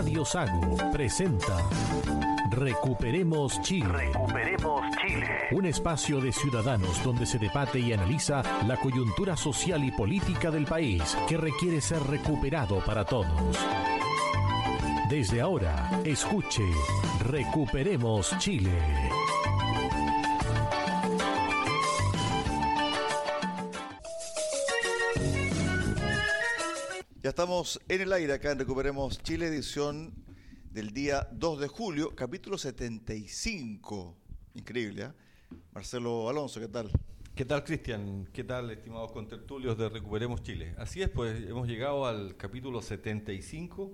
Radio Sago presenta Recuperemos Chile. Recuperemos Chile. Un espacio de ciudadanos donde se debate y analiza la coyuntura social y política del país que requiere ser recuperado para todos. Desde ahora, escuche Recuperemos Chile. Ya estamos en el aire acá en Recuperemos Chile, edición del día 2 de julio, capítulo 75. Increíble, ¿eh? Marcelo Alonso, ¿qué tal? ¿Qué tal, Cristian? ¿Qué tal, estimados contertulios de Recuperemos Chile? Así es, pues hemos llegado al capítulo 75,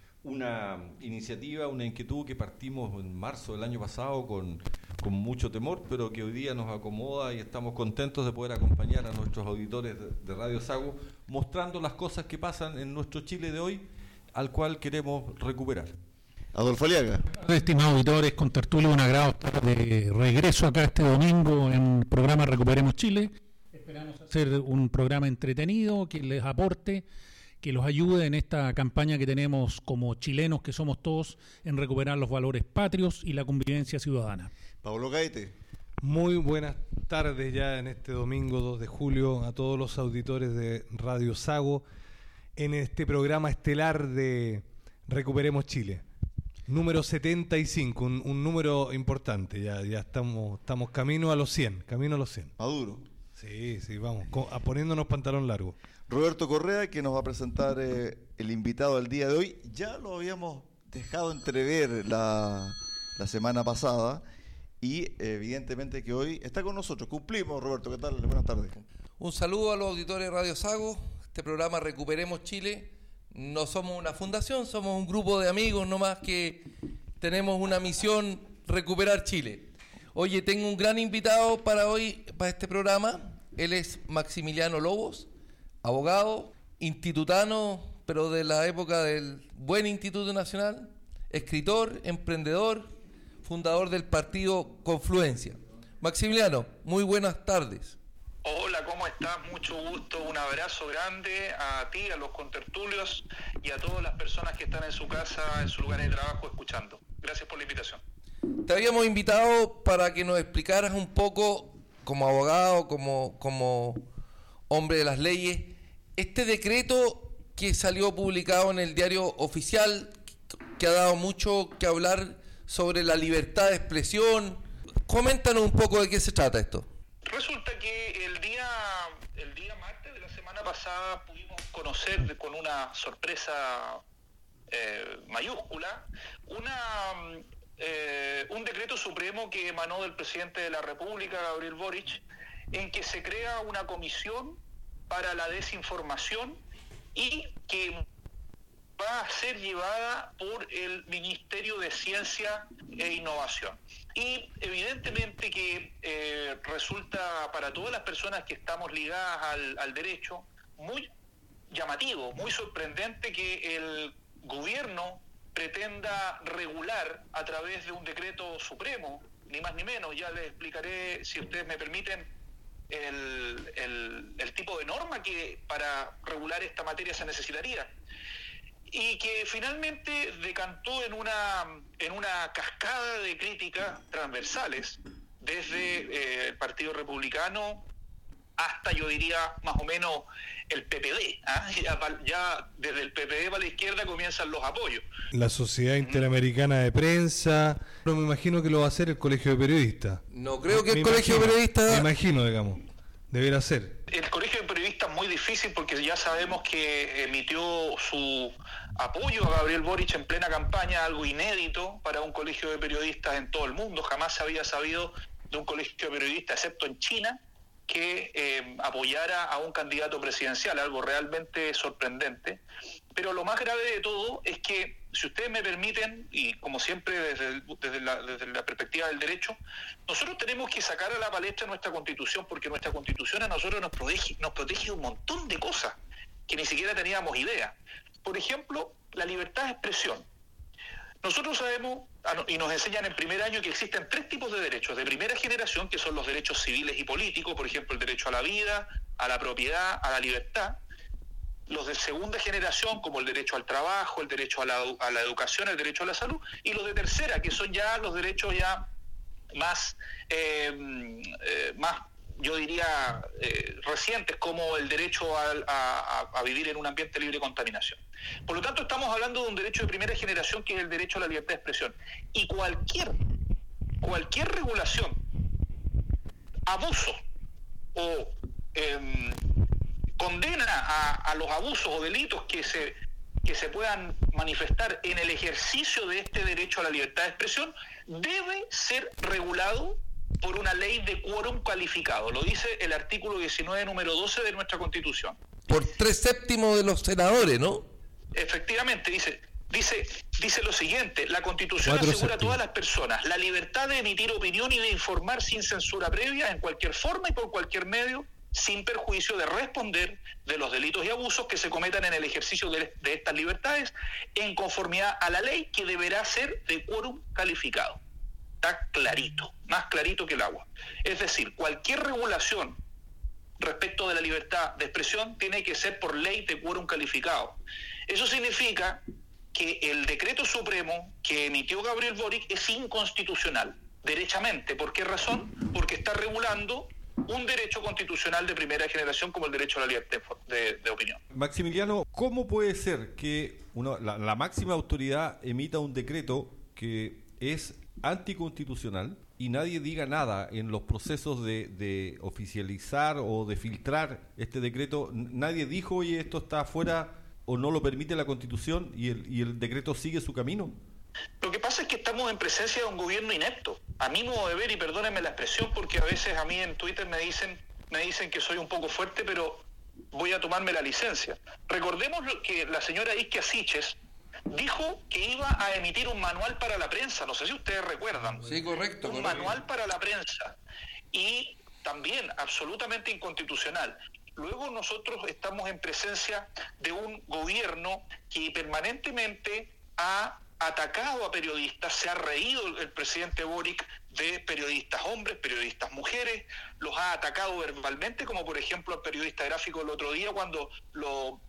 una iniciativa, una inquietud que partimos en marzo del año pasado con mucho temor, pero que hoy día nos acomoda y estamos contentos de poder acompañar a nuestros auditores de Radio Sago, mostrando las cosas que pasan en nuestro Chile de hoy, al cual queremos recuperar. Adolfo Aliaga. Estimados auditores, contertulios, un agrado estar de regreso acá este domingo en el programa Recuperemos Chile. Esperamos hacer un programa entretenido que les aporte, que los ayude en esta campaña que tenemos como chilenos que somos todos en recuperar los valores patrios y la convivencia ciudadana. Pablo Gaete. Muy buenas tardes ya en este domingo 2 de julio a todos los auditores de Radio Sago en este programa estelar de Recuperemos Chile. Número 75, un número importante, ya estamos camino a los 100, Maduro. Sí, vamos, poniéndonos pantalón largo. Roberto Correa, que nos va a presentar el invitado del día de hoy. Ya lo habíamos dejado entrever la semana pasada y evidentemente que hoy está con nosotros. Cumplimos, Roberto, ¿qué tal? Buenas tardes. Un saludo a los auditores de Radio Sago. Este programa Recuperemos Chile. No somos una fundación, somos un grupo de amigos nomás que tenemos una misión: recuperar Chile. Oye, tengo un gran invitado para hoy, para este programa. Él es Maximiliano Lobos, abogado, institutano, pero de la época del buen Instituto Nacional, escritor, emprendedor, fundador del partido Confluencia. Maximiliano, muy buenas tardes. Hola, ¿cómo estás? Mucho gusto, un abrazo grande a ti, a los contertulios y a todas las personas que están en su casa, en su lugar de trabajo, escuchando. Gracias por la invitación. Te habíamos invitado para que nos explicaras un poco, como abogado, como hombre de las leyes, este decreto que salió publicado en el Diario Oficial, que ha dado mucho que hablar sobre la libertad de expresión. Coméntanos un poco de qué se trata esto. Resulta que el día martes de la semana pasada pudimos conocer con una sorpresa mayúscula un decreto supremo que emanó del presidente de la República, Gabriel Boric, en que se crea una comisión para la desinformación y que va a ser llevada por el Ministerio de Ciencia e Innovación. Y evidentemente que resulta para todas las personas que estamos ligadas al derecho muy llamativo, muy sorprendente que el gobierno pretenda regular a través de un decreto supremo, ni más ni menos. Ya les explicaré, si ustedes me permiten, el tipo de norma que para regular esta materia se necesitaría. Y que finalmente decantó en una cascada de críticas transversales, desde el Partido Republicano hasta, yo diría, más o menos el PPD. Ya desde el PPD para la izquierda comienzan los apoyos. La Sociedad Interamericana de Prensa, no me imagino que lo va a hacer el Colegio de Periodistas. No creo que el Colegio de Periodistas... Me imagino, digamos, deberá ser. El Colegio de Periodistas es muy difícil porque ya sabemos que emitió su apoyo a Gabriel Boric en plena campaña, algo inédito para un colegio de periodistas en todo el mundo. Jamás se había sabido de un colegio de periodistas, excepto en China, que apoyara a un candidato presidencial, algo realmente sorprendente. Pero lo más grave de todo es que, si ustedes me permiten, y como siempre desde la perspectiva del derecho, nosotros tenemos que sacar a la palestra nuestra Constitución, porque nuestra Constitución a nosotros nos protege de un montón de cosas que ni siquiera teníamos idea. Por ejemplo, la libertad de expresión. Nosotros sabemos, y nos enseñan en primer año, que existen 3 tipos de derechos de primera generación, que son los derechos civiles y políticos, por ejemplo, el derecho a la vida, a la propiedad, a la libertad. los de segunda generación, como el derecho al trabajo, el derecho a la educación, el derecho a la salud, y los de tercera, que son ya los derechos ya más yo diría, recientes, como el derecho a vivir en un ambiente libre de contaminación. Por lo tanto, estamos hablando de un derecho de primera generación, que es el derecho a la libertad de expresión. Y cualquier regulación, abuso o condena a los abusos o delitos que se puedan manifestar en el ejercicio de este derecho a la libertad de expresión, debe ser regulado por una ley de quórum calificado. Lo dice el artículo 19, número 12 de nuestra Constitución. Por 3/7 de los senadores, ¿no? Efectivamente, dice lo siguiente: la Constitución asegura a todas las personas la libertad de emitir opinión y de informar sin censura previa, en cualquier forma y por cualquier medio, sin perjuicio de responder de los delitos y abusos que se cometan en el ejercicio de estas libertades, en conformidad a la ley, que deberá ser de quórum calificado. Está clarito, más clarito que el agua. Es decir, cualquier regulación respecto de la libertad de expresión tiene que ser por ley de quórum calificado. Eso significa que el decreto supremo que emitió Gabriel Boric es inconstitucional, derechamente. ¿Por qué razón? Porque está regulando un derecho constitucional de primera generación, como el derecho a la libertad de opinión. Maximiliano, ¿cómo puede ser que la máxima autoridad emita un decreto que es anticonstitucional y nadie diga nada en los procesos de oficializar o de filtrar este decreto? Nadie dijo, oye, esto está fuera o no lo permite la Constitución, y el decreto sigue su camino. Lo que pasa es que estamos en presencia de un gobierno inepto. A mi modo de ver, y perdónenme la expresión, porque a veces a mí en Twitter me dicen que soy un poco fuerte, pero voy a tomarme la licencia. Recordemos que la señora Isquia Siches dijo que iba a emitir un manual para la prensa, no sé si ustedes recuerdan. Sí, correcto. Un manual para la prensa, y también absolutamente inconstitucional. Luego nosotros estamos en presencia de un gobierno que permanentemente ha atacado a periodistas, se ha reído el presidente Boric de periodistas hombres, periodistas mujeres, los ha atacado verbalmente, como por ejemplo al periodista gráfico el otro día cuando lo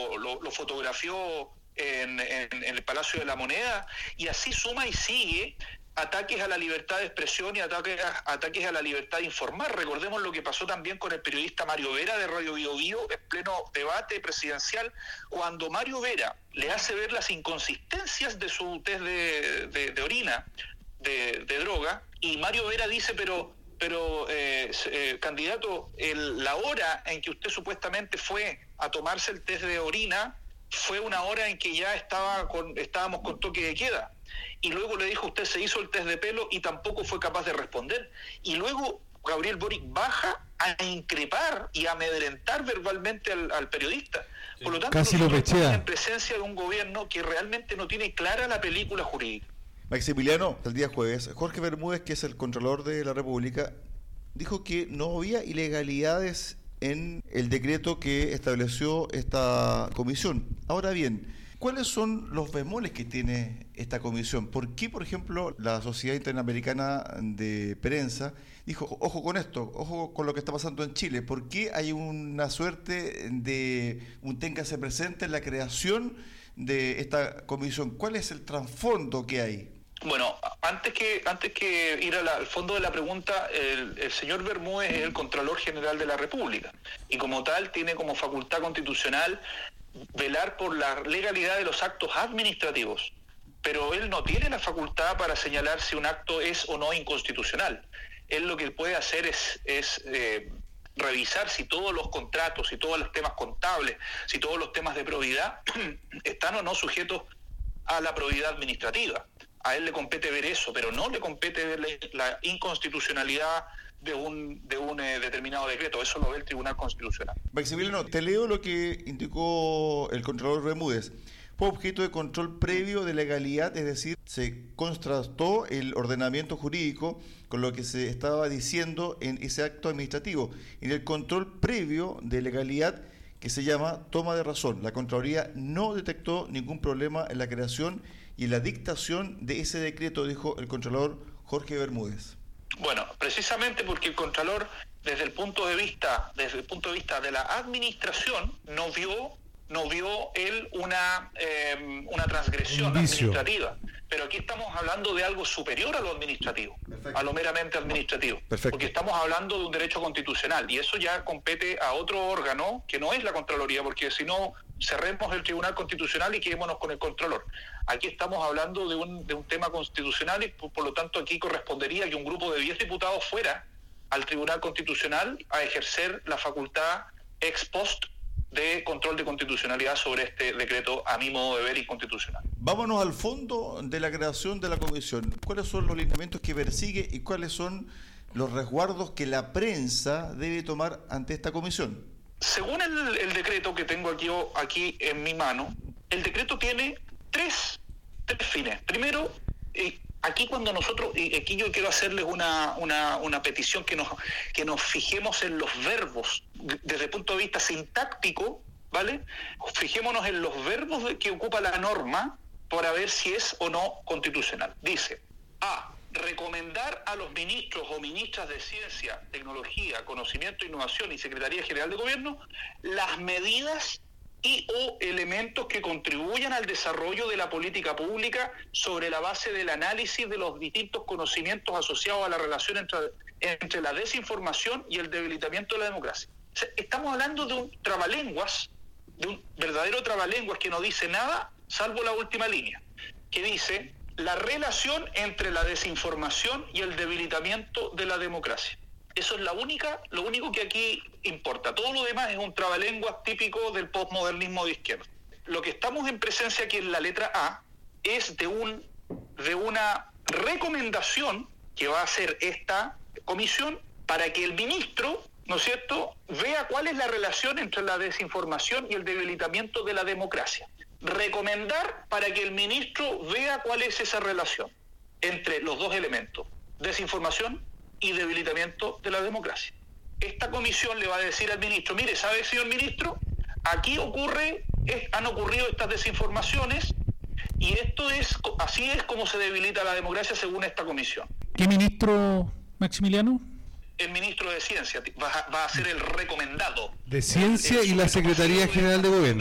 fotografió en el Palacio de la Moneda, y así suma y sigue ataques a la libertad de expresión y ataques a la libertad de informar. Recordemos lo que pasó también con el periodista Mario Vera de Radio Bio Bio en pleno debate presidencial, cuando Mario Vera le hace ver las inconsistencias de su test de orina de droga, y Mario Vera dice, pero candidato, la hora en que usted supuestamente fue a tomarse el test de orina fue una hora en que ya estábamos con toque de queda. Y luego le dijo, usted se hizo el test de pelo, y tampoco fue capaz de responder. Y luego Gabriel Boric baja a increpar y a amedrentar verbalmente al periodista. Por lo tanto, casi lo pechea. Estamos en presencia de un gobierno que realmente no tiene clara la película jurídica. Maximiliano, el día jueves, Jorge Bermúdez, que es el Contralor de la República, dijo que no había ilegalidades en el decreto que estableció esta comisión. Ahora bien, ¿cuáles son los bemoles que tiene esta comisión? ¿Por qué, por ejemplo, la Sociedad Interamericana de Prensa dijo, ojo con esto, ojo con lo que está pasando en Chile? ¿Por qué hay una suerte de un téngase presente en la creación de esta comisión? ¿Cuál es el trasfondo que hay? Bueno, antes que ir al fondo de la pregunta, el señor Bermúdez es el Contralor General de la República, y como tal tiene como facultad constitucional velar por la legalidad de los actos administrativos, pero él no tiene la facultad para señalar si un acto es o no inconstitucional. Él lo que puede hacer es revisar si todos los contratos, si todos los temas contables, si todos los temas de probidad están o no sujetos a la probidad administrativa. A él le compete ver eso, pero no le compete ver la inconstitucionalidad de un determinado decreto. Eso lo ve el Tribunal Constitucional. Maximiliano, te leo lo que indicó el Contralor Bermúdez. Fue objeto de control previo de legalidad, es decir, se contrastó el ordenamiento jurídico con lo que se estaba diciendo en ese acto administrativo. En el control previo de legalidad, que se llama toma de razón, la Contraloría no detectó ningún problema en la creación y en la dictación de ese decreto, dijo el Contralor Jorge Bermúdez. Bueno, precisamente porque el Contralor, desde el punto de vista de la administración, no vio no vio él una transgresión administrativa. Pero aquí estamos hablando de algo superior a lo administrativo, a lo meramente administrativo. Porque estamos hablando de un derecho constitucional y eso ya compete a otro órgano que no es la Contraloría, porque si no, cerremos el Tribunal Constitucional y quedémonos con el Contralor. Aquí estamos hablando de un tema constitucional y por lo tanto aquí correspondería que un grupo de 10 diputados fuera al Tribunal Constitucional a ejercer la facultad ex post de control de constitucionalidad sobre este decreto, a mi modo de ver, inconstitucional. Vámonos al fondo de la creación de la comisión. ¿Cuáles son los lineamientos que persigue y cuáles son los resguardos que la prensa debe tomar ante esta comisión? Según el decreto que tengo aquí en mi mano, el decreto tiene tres fines. Primero, aquí cuando nosotros, y aquí yo quiero hacerles una petición que nos fijemos en los verbos desde el punto de vista sintáctico, ¿vale? Fijémonos en los verbos que ocupa la norma para ver si es o no constitucional. Dice: A, recomendar a los ministros o ministras de Ciencia, Tecnología, Conocimiento e Innovación y Secretaría General de Gobierno las medidas y o elementos que contribuyan al desarrollo de la política pública sobre la base del análisis de los distintos conocimientos asociados a la relación entre la desinformación y el debilitamiento de la democracia. O sea, estamos hablando de un trabalenguas, de un verdadero trabalenguas que no dice nada, salvo la última línea, que dice la relación entre la desinformación y el debilitamiento de la democracia. Eso es lo único que aquí importa. Todo lo demás es un trabalenguas típico del postmodernismo de izquierda. Lo que estamos en presencia aquí en la letra A es de una recomendación que va a hacer esta comisión para que el ministro, ¿no es cierto?, vea cuál es la relación entre la desinformación y el debilitamiento de la democracia. Recomendar para que el ministro vea cuál es esa relación entre los dos elementos, desinformación y debilitamiento de la democracia. Esta comisión le va a decir al ministro: mire, ¿sabe, señor ministro? Aquí han ocurrido estas desinformaciones y así es como se debilita la democracia según esta comisión. ¿Qué ministro, Maximiliano? El ministro de Ciencia va a ser el recomendado. De Ciencia y la Secretaría General de Gobierno.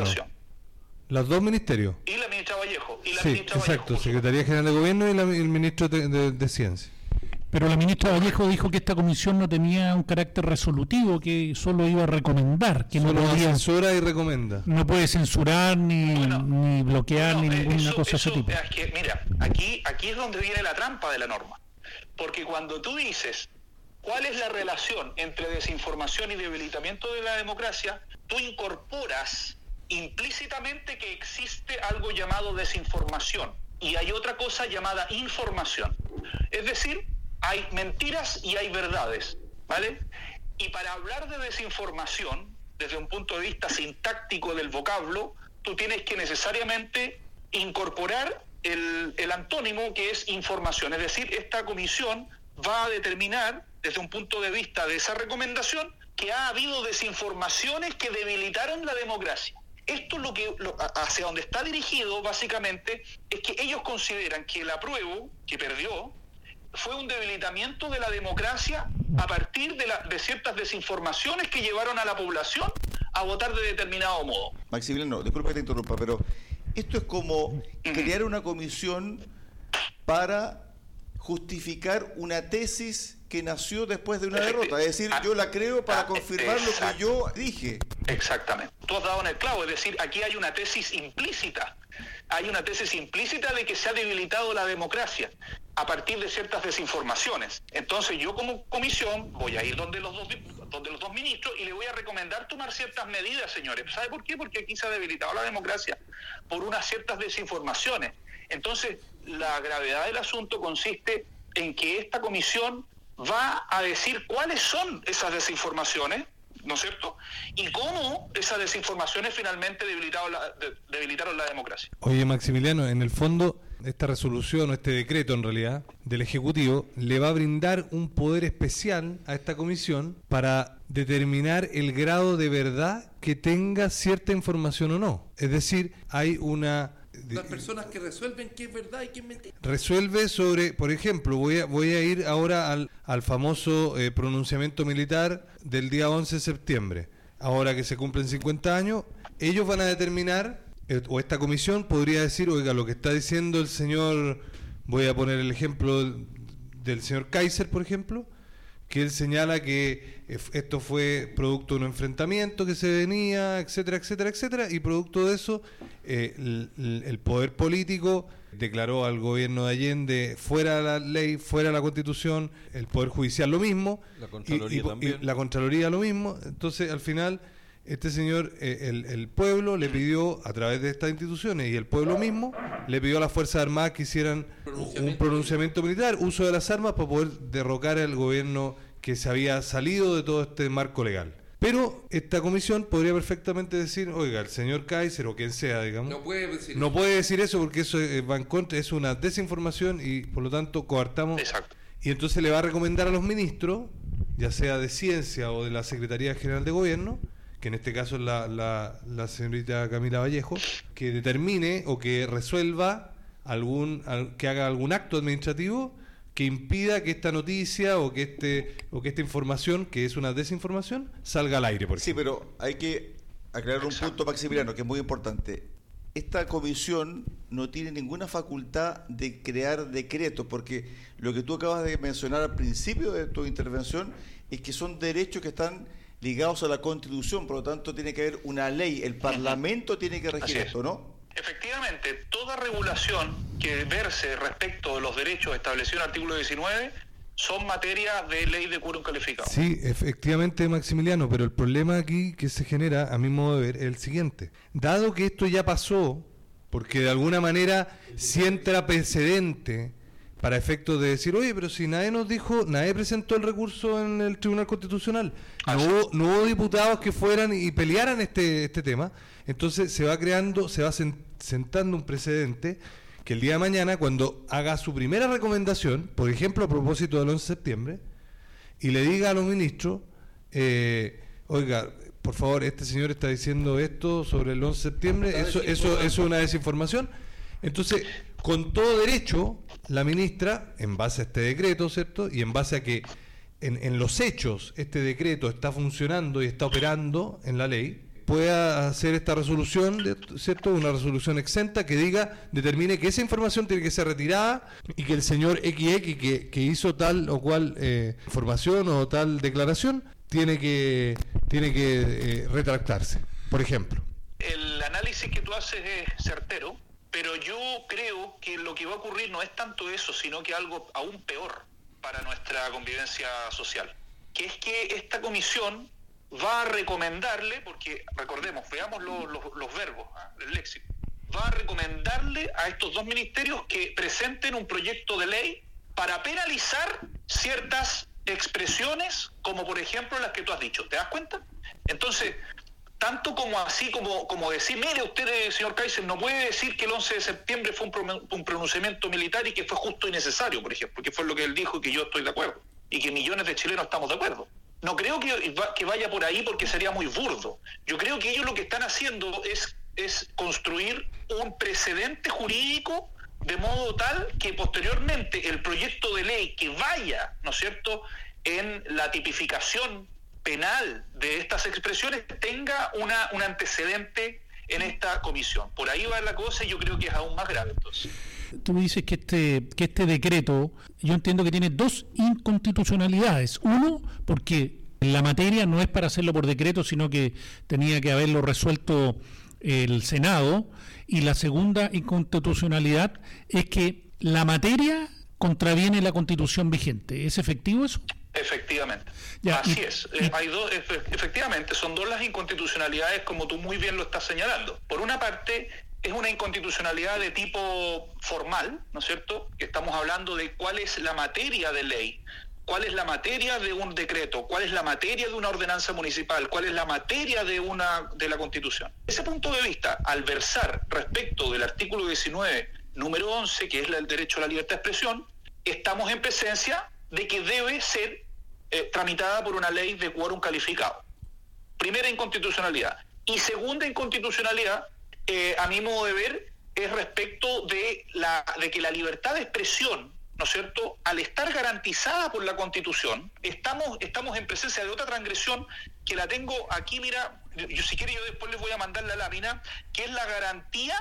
Los dos ministerios. Y la ministra Vallejo. Exacto, Secretaría General de Gobierno y el ministro de Ciencia. Pero la ministra Vallejo dijo que esta comisión no tenía un carácter resolutivo, que solo iba a recomendar, que solo no podía, censura y recomienda. No puede censurar ni bloquear ni ninguna cosa de ese tipo. Es que, mira, aquí es donde viene la trampa de la norma. Porque cuando tú dices cuál es la relación entre desinformación y debilitamiento de la democracia, tú incorporas implícitamente que existe algo llamado desinformación y hay otra cosa llamada información. Es decir, hay mentiras y hay verdades, ¿vale? Y para hablar de desinformación, desde un punto de vista sintáctico del vocablo, tú tienes que necesariamente incorporar el antónimo que es información. Es decir, esta comisión va a determinar, desde un punto de vista de esa recomendación, que ha habido desinformaciones que debilitaron la democracia. Esto hacia donde está dirigido, básicamente, es que ellos consideran que el apruebo, que perdió, fue un debilitamiento de la democracia a partir de ciertas desinformaciones que llevaron a la población a votar de determinado modo. Maximiliano, disculpa que te interrumpa, pero esto es como crear una comisión para justificar una tesis que nació después de una derrota. Es decir, yo la creo para confirmar lo que yo dije. Exactamente. Tú has dado en el clavo, es decir, aquí hay una tesis implícita. Hay una tesis implícita de que se ha debilitado la democracia a partir de ciertas desinformaciones. Entonces yo como comisión voy a ir donde los dos ministros y le voy a recomendar tomar ciertas medidas, señores. ¿Sabe por qué? Porque aquí se ha debilitado la democracia por unas ciertas desinformaciones. Entonces, la gravedad del asunto consiste en que esta comisión va a decir cuáles son esas desinformaciones, ¿no es cierto? Y cómo esas desinformaciones finalmente debilitaron la democracia. Oye, Maximiliano, en el fondo, esta resolución o este decreto, en realidad, del Ejecutivo, le va a brindar un poder especial a esta comisión para determinar el grado de verdad que tenga cierta información o no. Es decir, hay una... Las personas que resuelven qué es verdad y qué es mentira. Resuelve sobre, por ejemplo, voy a ir ahora al famoso pronunciamiento militar del día 11 de septiembre. Ahora que se cumplen 50 años, ellos van a determinar, o esta comisión podría decir, oiga, lo que está diciendo el señor, voy a poner el ejemplo del señor Kaiser, por ejemplo, que él señala que esto fue producto de un enfrentamiento que se venía, etcétera, etcétera, etcétera, y producto de eso el poder político declaró al gobierno de Allende fuera la ley, fuera la Constitución, el poder judicial lo mismo, la Contraloría también. Y la Contraloría lo mismo. Entonces, al final, este señor, el pueblo le pidió, a través de estas instituciones, y el pueblo mismo, le pidió a las Fuerzas Armadas que hicieran un pronunciamiento militar, uso de las armas para poder derrocar al gobierno que se había salido de todo este marco legal. Pero esta comisión podría perfectamente decir, oiga, el señor Kaiser o quien sea, digamos, no puede decir eso porque eso va en contra, es una desinformación y por lo tanto coartamos. Exacto. Y entonces le va a recomendar a los ministros, ya sea de Ciencia o de la Secretaría General de Gobierno, que en este caso es la señorita Camila Vallejo, que determine o que resuelva que haga algún acto administrativo que impida que esta noticia o que esta información, que es una desinformación, salga al aire. Por ejemplo. Sí, pero hay que aclarar un punto, Maximiliano, que es muy importante. Esta comisión no tiene ninguna facultad de crear decretos, porque lo que tú acabas de mencionar al principio de tu intervención es que son derechos que están ligados a la Constitución, por lo tanto tiene que haber una ley, el Parlamento tiene que regir esto, ¿no? Efectivamente, toda regulación que verse respecto de los derechos establecidos en el artículo 19 son materia de ley de quórum calificado. Sí, efectivamente, Maximiliano, pero el problema aquí que se genera, a mi modo de ver, es el siguiente. Dado que esto ya pasó, porque de alguna manera sienta precedente para efectos de decir, oye, pero si nadie nos dijo, nadie presentó el recurso en el Tribunal Constitucional, no hubo diputados que fueran y pelearan este tema, entonces se va creando, se va sentando un precedente que el día de mañana, cuando haga su primera recomendación, por ejemplo, a propósito del 11 de septiembre, y le diga a los ministros, oiga, por favor, este señor está diciendo esto sobre el 11 de septiembre, eso es una desinformación. Entonces, con todo derecho, la ministra, en base a este decreto, ¿cierto? Y en base a que en los hechos este decreto está funcionando y está operando en la ley, pueda hacer esta resolución, ¿cierto? Una resolución exenta que determine que esa información tiene que ser retirada y que el señor XX que hizo tal o cual información o tal declaración tiene que retractarse, por ejemplo. El análisis que tú haces es certero, pero yo creo que lo que va a ocurrir no es tanto eso, sino que algo aún peor para nuestra convivencia social, que es que esta comisión va a recomendarle, porque recordemos, veamos los verbos, el léxico, va a recomendarle a estos dos ministerios que presenten un proyecto de ley para penalizar ciertas expresiones, como por ejemplo las que tú has dicho. ¿Te das cuenta? Entonces, tanto como así, como decir, mire usted, señor Kaiser, no puede decir que el 11 de septiembre fue un pronunciamiento militar y que fue justo y necesario, por ejemplo, que fue lo que él dijo y que yo estoy de acuerdo, y que millones de chilenos estamos de acuerdo. No creo que vaya por ahí porque sería muy burdo. Yo creo que ellos lo que están haciendo es construir un precedente jurídico de modo tal que posteriormente el proyecto de ley que vaya, ¿no es cierto?, en la tipificación penal de estas expresiones tenga un antecedente en esta comisión. Por ahí va la cosa y yo creo que es aún más grave entonces. Tú me dices que este decreto, yo entiendo que tiene dos inconstitucionalidades. Uno, porque la materia no es para hacerlo por decreto, sino que tenía que haberlo resuelto el Senado. Y la segunda inconstitucionalidad es que la materia contraviene la Constitución vigente. ¿Es efectivo eso? Efectivamente. Así es. Hay dos, efectivamente, son dos las inconstitucionalidades, como tú muy bien lo estás señalando. Por una parte, es una inconstitucionalidad de tipo formal, ¿no es cierto? Que estamos hablando de cuál es la materia de ley, cuál es la materia de un decreto, cuál es la materia de una ordenanza municipal, cuál es la materia de la Constitución. Ese punto de vista, al versar respecto del artículo 19, número 11, que es el derecho a la libertad de expresión, estamos en presencia de que debe ser tramitada por una ley de quórum calificado. Primera inconstitucionalidad. Y segunda inconstitucionalidad, a mi modo de ver, es respecto de que la libertad de expresión, ¿no es cierto?, al estar garantizada por la Constitución, estamos en presencia de otra transgresión que la tengo aquí, mira, si quiere yo después les voy a mandar la lámina, que es la garantía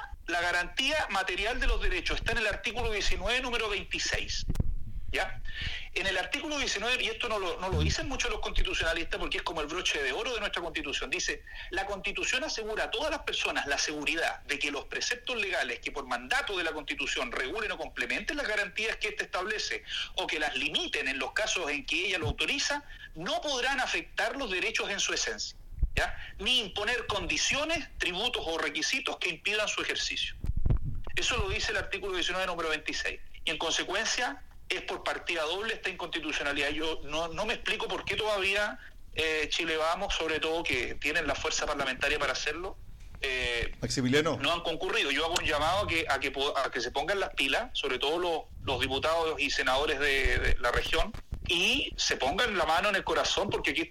material de los derechos. Está en el artículo 19, número 26. ¿Ya? En el artículo 19, y esto no lo dicen mucho los constitucionalistas porque es como el broche de oro de nuestra Constitución, dice: la Constitución asegura a todas las personas la seguridad de que los preceptos legales que por mandato de la Constitución regulen o complementen las garantías que éste establece o que las limiten en los casos en que ella lo autoriza, no podrán afectar los derechos en su esencia, ¿ya? Ni imponer condiciones, tributos o requisitos que impidan su ejercicio. Eso lo dice el artículo 19, número 26. Y en consecuencia es por partida doble esta inconstitucionalidad. Yo no me explico por qué todavía Chile Vamos, sobre todo que tienen la fuerza parlamentaria para hacerlo, Maximiliano, no han concurrido. Yo hago un llamado a que se pongan las pilas, sobre todo los diputados y senadores de la región, y se pongan la mano en el corazón, porque aquí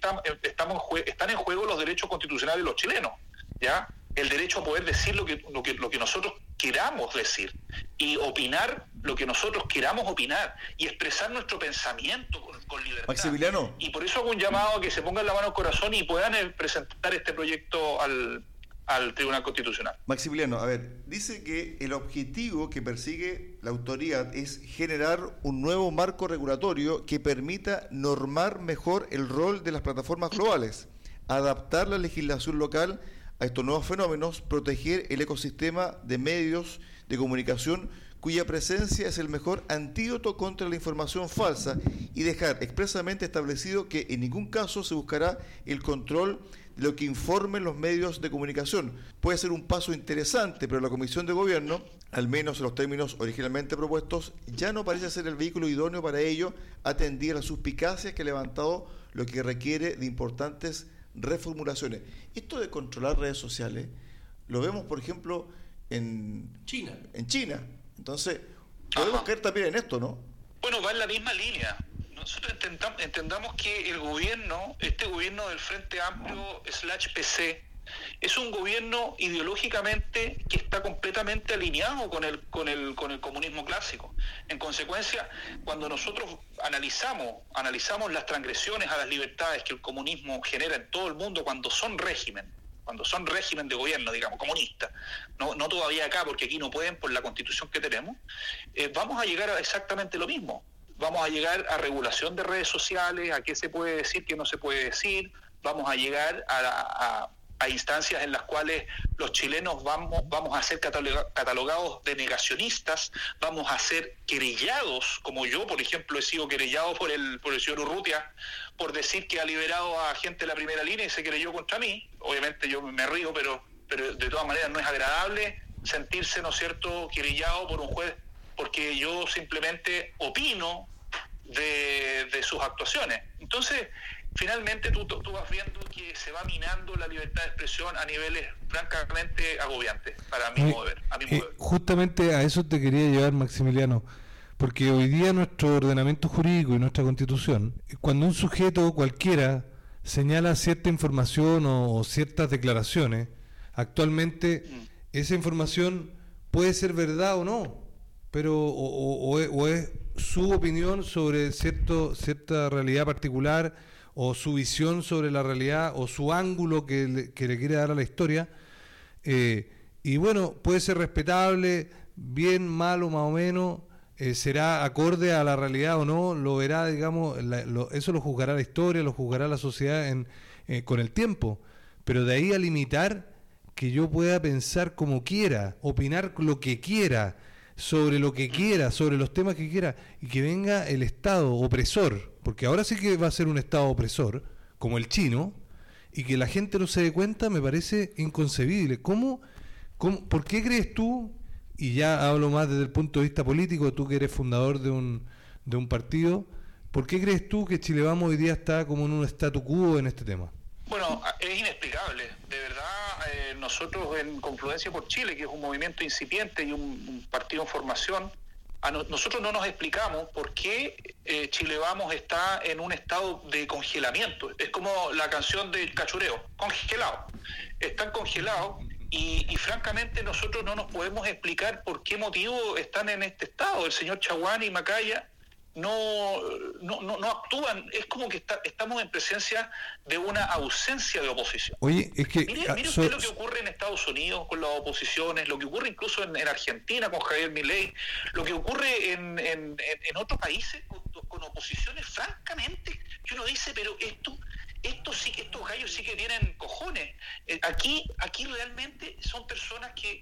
están en juego los derechos constitucionales de los chilenos, ¿ya? El derecho a poder decir lo que nosotros queramos decir y opinar lo que nosotros queramos opinar y expresar nuestro pensamiento con libertad. Maximiliano. Y por eso hago un llamado a que se pongan la mano al corazón y puedan presentar este proyecto al Tribunal Constitucional. Maximiliano, a ver, dice que el objetivo que persigue la autoridad es generar un nuevo marco regulatorio que permita normar mejor el rol de las plataformas globales, adaptar la legislación local a estos nuevos fenómenos, proteger el ecosistema de medios de comunicación cuya presencia es el mejor antídoto contra la información falsa y dejar expresamente establecido que en ningún caso se buscará el control de lo que informen los medios de comunicación. Puede ser un paso interesante, pero la Comisión de Gobierno, al menos en los términos originalmente propuestos, ya no parece ser el vehículo idóneo para ello, atendida a las suspicacias que ha levantado, lo que requiere de importantes reformulaciones. Esto de controlar redes sociales lo vemos, por ejemplo, en China. Entonces, podemos caer también en esto, ¿no? Bueno, va en la misma línea. Nosotros entendamos que el gobierno, este gobierno del Frente Amplio /PC, es un gobierno ideológicamente que está completamente alineado con el comunismo clásico. En consecuencia, cuando nosotros analizamos las transgresiones a las libertades que el comunismo genera en todo el mundo cuando son régimen de gobierno, digamos, comunista, no todavía acá, porque aquí no pueden por la Constitución que tenemos, vamos a llegar a exactamente lo mismo. Vamos a llegar a regulación de redes sociales, a qué se puede decir, qué no se puede decir, vamos a llegar a instancias en las cuales los chilenos vamos a ser catalogados de negacionistas, vamos a ser querellados, como yo, por ejemplo, he sido querellado por el señor Urrutia, por decir que ha liberado a gente de la primera línea y se querelló contra mí. Obviamente yo me río, pero de todas maneras no es agradable sentirse, ¿no es cierto?, querellado por un juez, porque yo simplemente opino de sus actuaciones. Entonces, finalmente tú vas viendo que se va minando la libertad de expresión a niveles francamente agobiantes, para mi modo de ver. Justamente a eso te quería llevar, Maximiliano, porque hoy día nuestro ordenamiento jurídico y nuestra Constitución, cuando un sujeto cualquiera señala cierta información o ciertas declaraciones, actualmente esa información puede ser verdad o no, pero o es su opinión sobre cierta realidad particular, o su visión sobre la realidad, o su ángulo que le quiere dar a la historia, y bueno, puede ser respetable, bien, malo, más o menos, será acorde a la realidad o no, lo verá, digamos, eso lo juzgará la historia, lo juzgará la sociedad con el tiempo, pero de ahí a limitar que yo pueda pensar como quiera, opinar lo que quiera, sobre lo que quiera, sobre los temas que quiera, y que venga el Estado opresor, porque ahora sí que va a ser un Estado opresor, como el chino, y que la gente no se dé cuenta, me parece inconcebible. ¿Por qué crees tú, y ya hablo más desde el punto de vista político, tú que eres fundador de un partido, ¿por qué crees tú que Chile Vamos hoy día está como en un statu quo en este tema? Bueno, es inexplicable. De verdad, nosotros en Confluencia por Chile, que es un movimiento incipiente y un partido en formación, nosotros no nos explicamos por qué Chile Vamos está en un estado de congelamiento. Es como la canción del cachureo, congelado. Están congelados y francamente nosotros no nos podemos explicar por qué motivo están en este estado. El señor Chaguán y Macaya no actúan. Es como que estamos en presencia de una ausencia de oposición. Oye, es que... Mire usted lo que ocurre en Estados Unidos con las oposiciones, lo que ocurre incluso en Argentina con Javier Milei, lo que ocurre en otros países con oposiciones, francamente, que uno dice, pero estos gallos sí que tienen cojones. Aquí realmente son personas que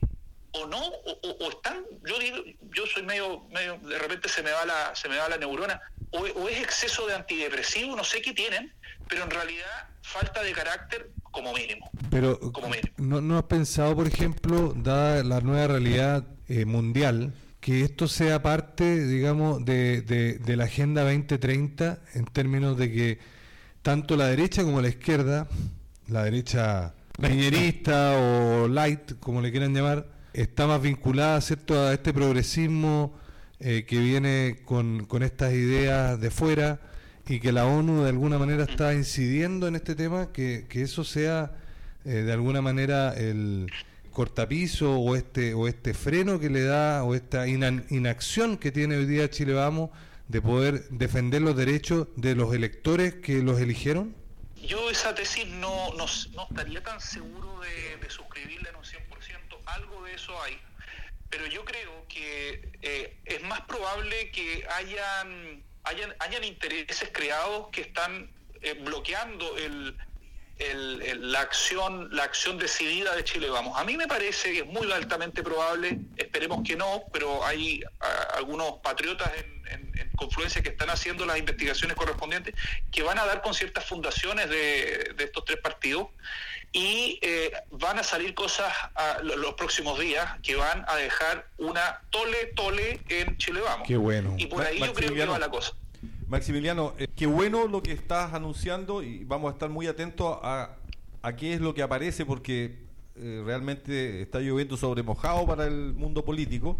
o están, yo soy medio, de repente se me va la neurona, o es exceso de antidepresivo, no sé qué tienen, pero en realidad falta de carácter como mínimo. Pero ¿no has pensado, por ejemplo, dada la nueva realidad mundial, que esto sea parte, digamos, de la Agenda 2030, en términos de que tanto la derecha como la izquierda, la derecha piñerista o light, como le quieran llamar, está más vinculada, ¿cierto?, a este progresismo que viene con estas ideas de fuera, y que la ONU de alguna manera está incidiendo en este tema, que eso sea de alguna manera el cortapiso o este freno que le da, o esta inacción que tiene hoy día Chile Vamos de poder defender los derechos de los electores que los eligieron? Yo esa tesis no estaría tan seguro de suscribirla en un 100%, algo de eso hay, pero yo creo que es más probable que hayan intereses creados que están bloqueando la acción decidida de Chile Vamos. A mí me parece que es muy altamente probable, esperemos que no, pero hay algunos patriotas en Confluencia que están haciendo las investigaciones correspondientes, que van a dar con ciertas fundaciones de estos tres partidos, y van a salir cosas los próximos días que van a dejar una tole en Chile Vamos. Qué bueno. Y por ahí yo creo que va la cosa. Maximiliano, qué bueno lo que estás anunciando, y vamos a estar muy atentos a qué es lo que aparece, porque realmente está lloviendo sobre mojado para el mundo político,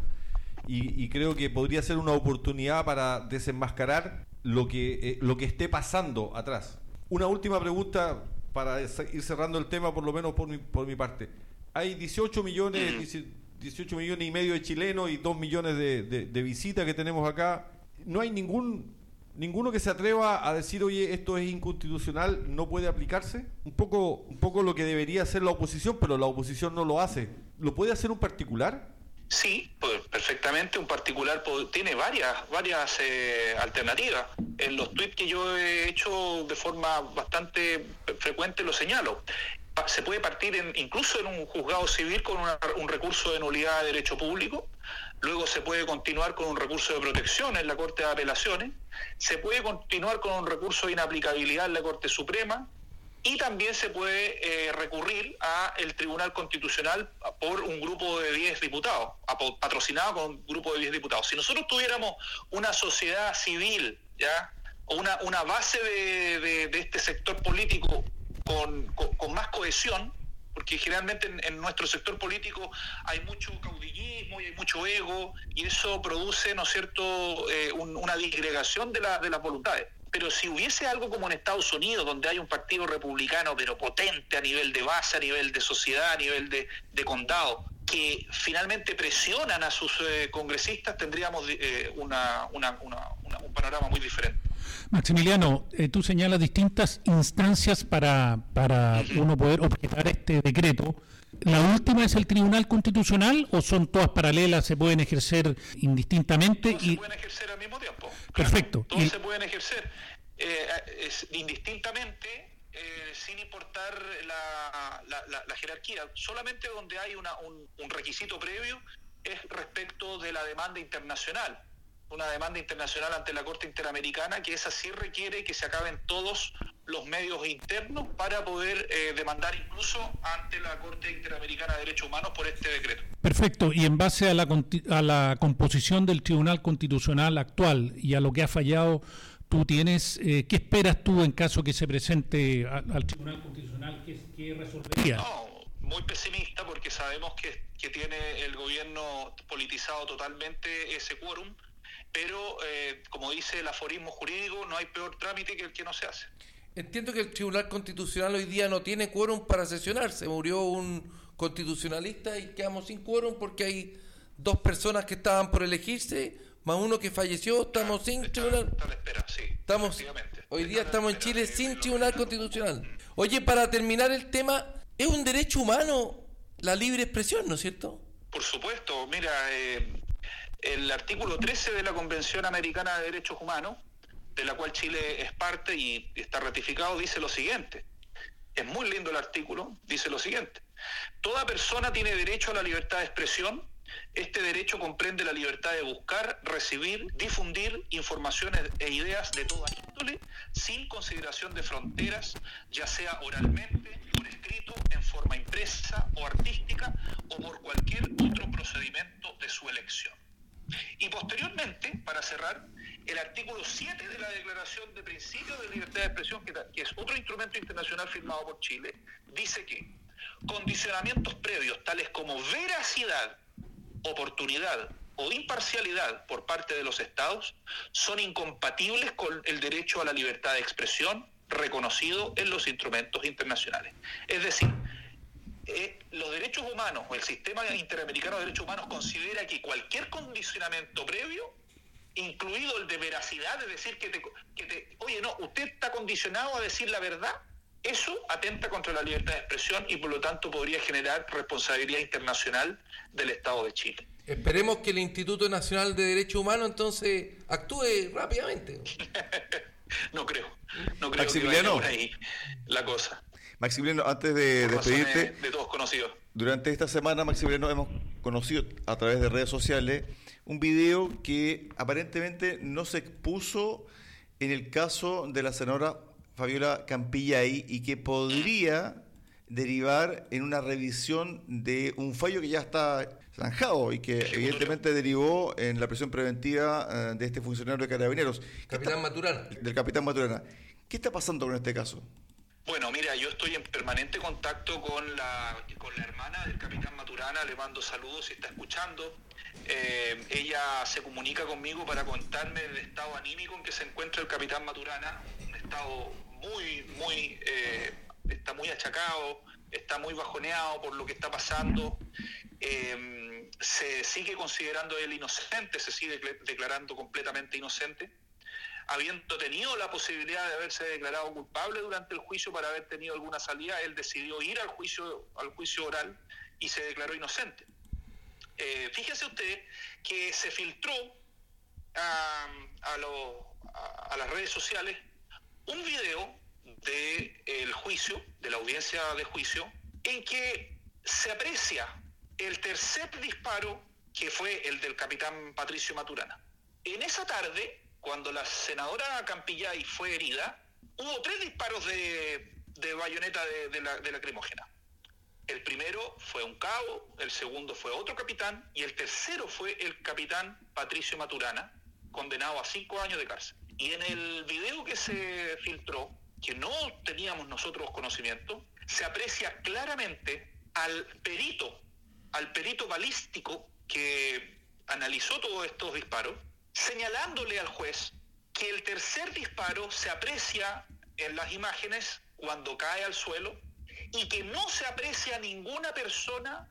y creo que podría ser una oportunidad para desenmascarar lo que esté pasando atrás. Una última pregunta para ir cerrando el tema, por lo menos por mi parte. Hay 18 millones y medio de chilenos y 2 millones de visitas que tenemos acá. No hay ninguno que se atreva a decir, oye, esto es inconstitucional, no puede aplicarse. Un poco lo que debería hacer la oposición, pero la oposición no lo hace. ¿Lo puede hacer un particular? Sí, pues perfectamente. Un particular tiene varias alternativas. En los tweets que yo he hecho de forma bastante frecuente lo señalo. Se puede partir incluso en un juzgado civil con un recurso de nulidad de derecho público. Luego se puede continuar con un recurso de protección en la Corte de Apelaciones. Se puede continuar con un recurso de inaplicabilidad en la Corte Suprema. Y también se puede recurrir a el Tribunal Constitucional por un grupo de 10 diputados, patrocinado con un grupo de 10 diputados. Si nosotros tuviéramos una sociedad civil, ¿ya?, o una base de este sector político con más cohesión, porque generalmente en nuestro sector político hay mucho caudillismo y hay mucho ego, y eso produce, ¿no es cierto?, una disgregación de las voluntades. Pero si hubiese algo como en Estados Unidos, donde hay un partido republicano pero potente a nivel de base, a nivel de sociedad, a nivel de condado, que finalmente presionan a sus congresistas, tendríamos un panorama muy diferente. Maximiliano, tú señalas distintas instancias para uno poder objetar este decreto. ¿La última es el Tribunal Constitucional o son todas paralelas, se pueden ejercer indistintamente? Se pueden ejercer al mismo tiempo. Perfecto. Claro, todos se pueden ejercer indistintamente, sin importar la jerarquía. Solamente donde hay un requisito previo es respecto de la demanda internacional. Una demanda internacional ante la Corte Interamericana, que esa sí requiere que se acaben todos los medios internos para poder demandar incluso ante la Corte Interamericana de Derechos Humanos por este decreto. Perfecto, y en base a la composición del Tribunal Constitucional actual y a lo que ha fallado, tú tienes, ¿qué esperas tú en caso que se presente al Tribunal Constitucional? ¿Qué resolvería? No, muy pesimista, porque sabemos que tiene el gobierno politizado totalmente ese quórum, pero como dice el aforismo jurídico, no hay peor trámite que el que no se hace. Entiendo que el Tribunal Constitucional hoy día no tiene quórum para sesionar. Se murió un constitucionalista y quedamos sin quórum porque hay 2 personas que estaban por elegirse, más uno que falleció, estamos sin tribunal. Está a la espera, sí. Hoy día estamos en Chile sin tribunal constitucional. Oye, para terminar el tema, es un derecho humano la libre expresión, ¿no es cierto? Por supuesto, mira, el artículo 13 de la Convención Americana de Derechos Humanos, de la cual Chile es parte y está ratificado, dice lo siguiente. Es muy lindo el artículo, dice lo siguiente. Toda persona tiene derecho a la libertad de expresión. Este derecho comprende la libertad de buscar, recibir, difundir informaciones e ideas de toda índole, sin consideración de fronteras, ya sea oralmente, por escrito, en forma impresa o artística, o por cualquier otro procedimiento de su elección. Y posteriormente, para cerrar, el artículo 7 de la Declaración de Principios de Libertad de Expresión, que es otro instrumento internacional firmado por Chile, dice que condicionamientos previos tales como veracidad, oportunidad o imparcialidad por parte de los estados son incompatibles con el derecho a la libertad de expresión reconocido en los instrumentos internacionales. Es decir, los derechos humanos o el sistema interamericano de derechos humanos considera que cualquier condicionamiento previo, incluido el de veracidad, es decir, oye, no, usted está condicionado a decir la verdad, eso atenta contra la libertad de expresión y por lo tanto podría generar responsabilidad internacional del Estado de Chile. Esperemos que el Instituto Nacional de Derechos Humanos entonces actúe rápidamente. No creo Maximiliano, que vaya por ahí la cosa. Maximiliano, antes de despedirte, de todos conocidos. Durante esta semana, Maximiliano, hemos conocido a través de redes sociales un video que aparentemente no se expuso en el caso de la senadora Fabiola Campillay y que podría derivar en una revisión de un fallo que ya está zanjado y que evidentemente derivó en la prisión preventiva de este funcionario de Carabineros. Del capitán Maturana. ¿Qué está pasando con este caso? Bueno, mira, yo estoy en permanente contacto con la hermana del capitán Maturana, le mando saludos si está escuchando. Ella se comunica conmigo para contarme el estado anímico en que se encuentra el capitán Maturana, un estado está muy achacado, está muy bajoneado por lo que está pasando. Se sigue considerando él inocente, se sigue declarando completamente inocente, habiendo tenido la posibilidad de haberse declarado culpable durante el juicio para haber tenido alguna salida. Él decidió ir al juicio oral y se declaró inocente. Fíjese usted que se filtró a las redes sociales un video del juicio, de la audiencia de juicio, en que se aprecia el tercer disparo, que fue el del capitán Patricio Maturana. En esa tarde, cuando la senadora Campillay fue herida, hubo 3 disparos de bayoneta de lacrimógena. El primero fue un cabo, el segundo fue otro capitán y el tercero fue el capitán Patricio Maturana, condenado a 5 años de cárcel. Y en el video que se filtró, que no teníamos nosotros conocimiento, se aprecia claramente al perito balístico que analizó todos estos disparos, señalándole al juez que el tercer disparo se aprecia en las imágenes cuando cae al suelo y que no se aprecia ninguna persona,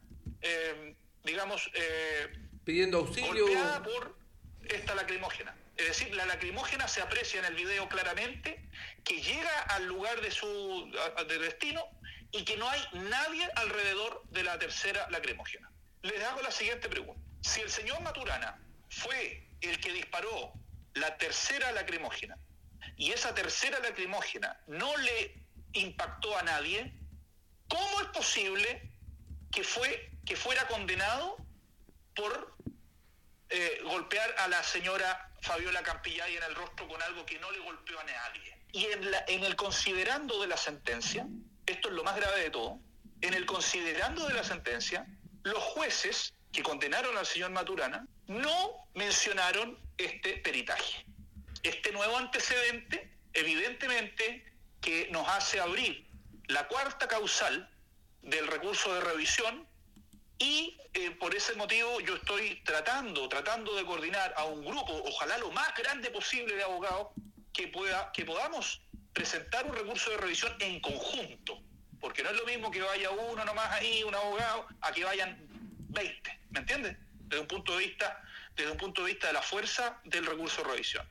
pidiendo auxilio, golpeada por esta lacrimógena. Es decir, la lacrimógena se aprecia en el video claramente, que llega al lugar de destino y que no hay nadie alrededor de la tercera lacrimógena. Les hago la siguiente pregunta. Si el señor Maturana fue el que disparó la tercera lacrimógena y esa tercera lacrimógena no le impactó a nadie, ¿cómo es posible que fuera condenado por golpear a la señora Fabiola Campillay en el rostro con algo que no le golpeó a nadie? Y en el considerando de la sentencia, esto es lo más grave de todo, en el considerando de la sentencia, los jueces que condenaron al señor Maturana no mencionaron este peritaje. Este nuevo antecedente, evidentemente, que nos hace abrir la 4ª causal del recurso de revisión y por ese motivo yo estoy tratando de coordinar a un grupo, ojalá lo más grande posible, de abogados que podamos presentar un recurso de revisión en conjunto, porque no es lo mismo que vaya uno nomás ahí, un abogado, a que vayan 20, ¿me entiendes? desde un punto de vista de la fuerza del recurso de revisión.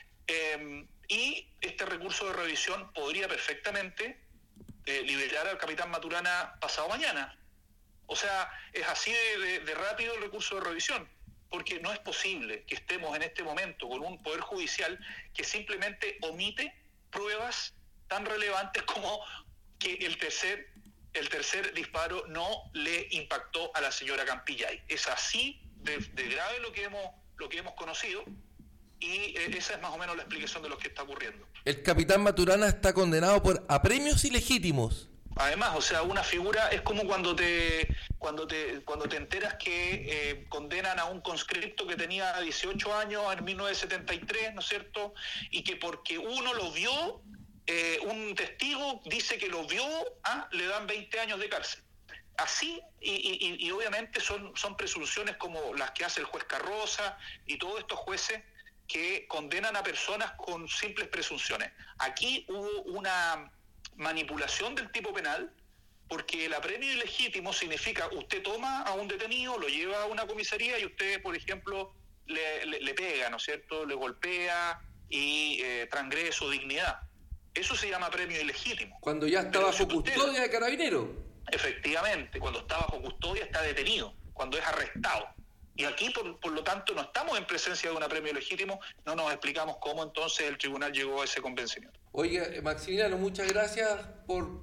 Y este recurso de revisión podría perfectamente liberar al capitán Maturana pasado mañana. O sea, es así de rápido el recurso de revisión, porque no es posible que estemos en este momento con un poder judicial que simplemente omite pruebas tan relevantes como que el tercer disparo no le impactó a la señora Campillay. Es así de grave lo que hemos conocido, y esa es más o menos la explicación de lo que está ocurriendo. El capitán Maturana está condenado por apremios ilegítimos. Además, o sea, una figura es como cuando te enteras que condenan a un conscripto que tenía 18 años en 1973, ¿no es cierto? Y que porque uno lo vio, un testigo dice que lo vio, le dan 20 años de cárcel. Así, y obviamente son presunciones como las que hace el juez Carroza y todos estos jueces que condenan a personas con simples presunciones. Aquí hubo una manipulación del tipo penal, porque el apremio ilegítimo significa usted toma a un detenido, lo lleva a una comisaría y usted, por ejemplo, le pega, ¿no es cierto?, le golpea y transgrede su dignidad. Eso se llama apremio ilegítimo. Cuando ya está bajo custodia de carabinero. Efectivamente, cuando está bajo custodia está detenido, cuando es arrestado. Y aquí, por lo tanto, no estamos en presencia de un apremio legítimo, no nos explicamos cómo entonces el tribunal llegó a ese convencimiento. Oiga, Maximiliano, muchas gracias por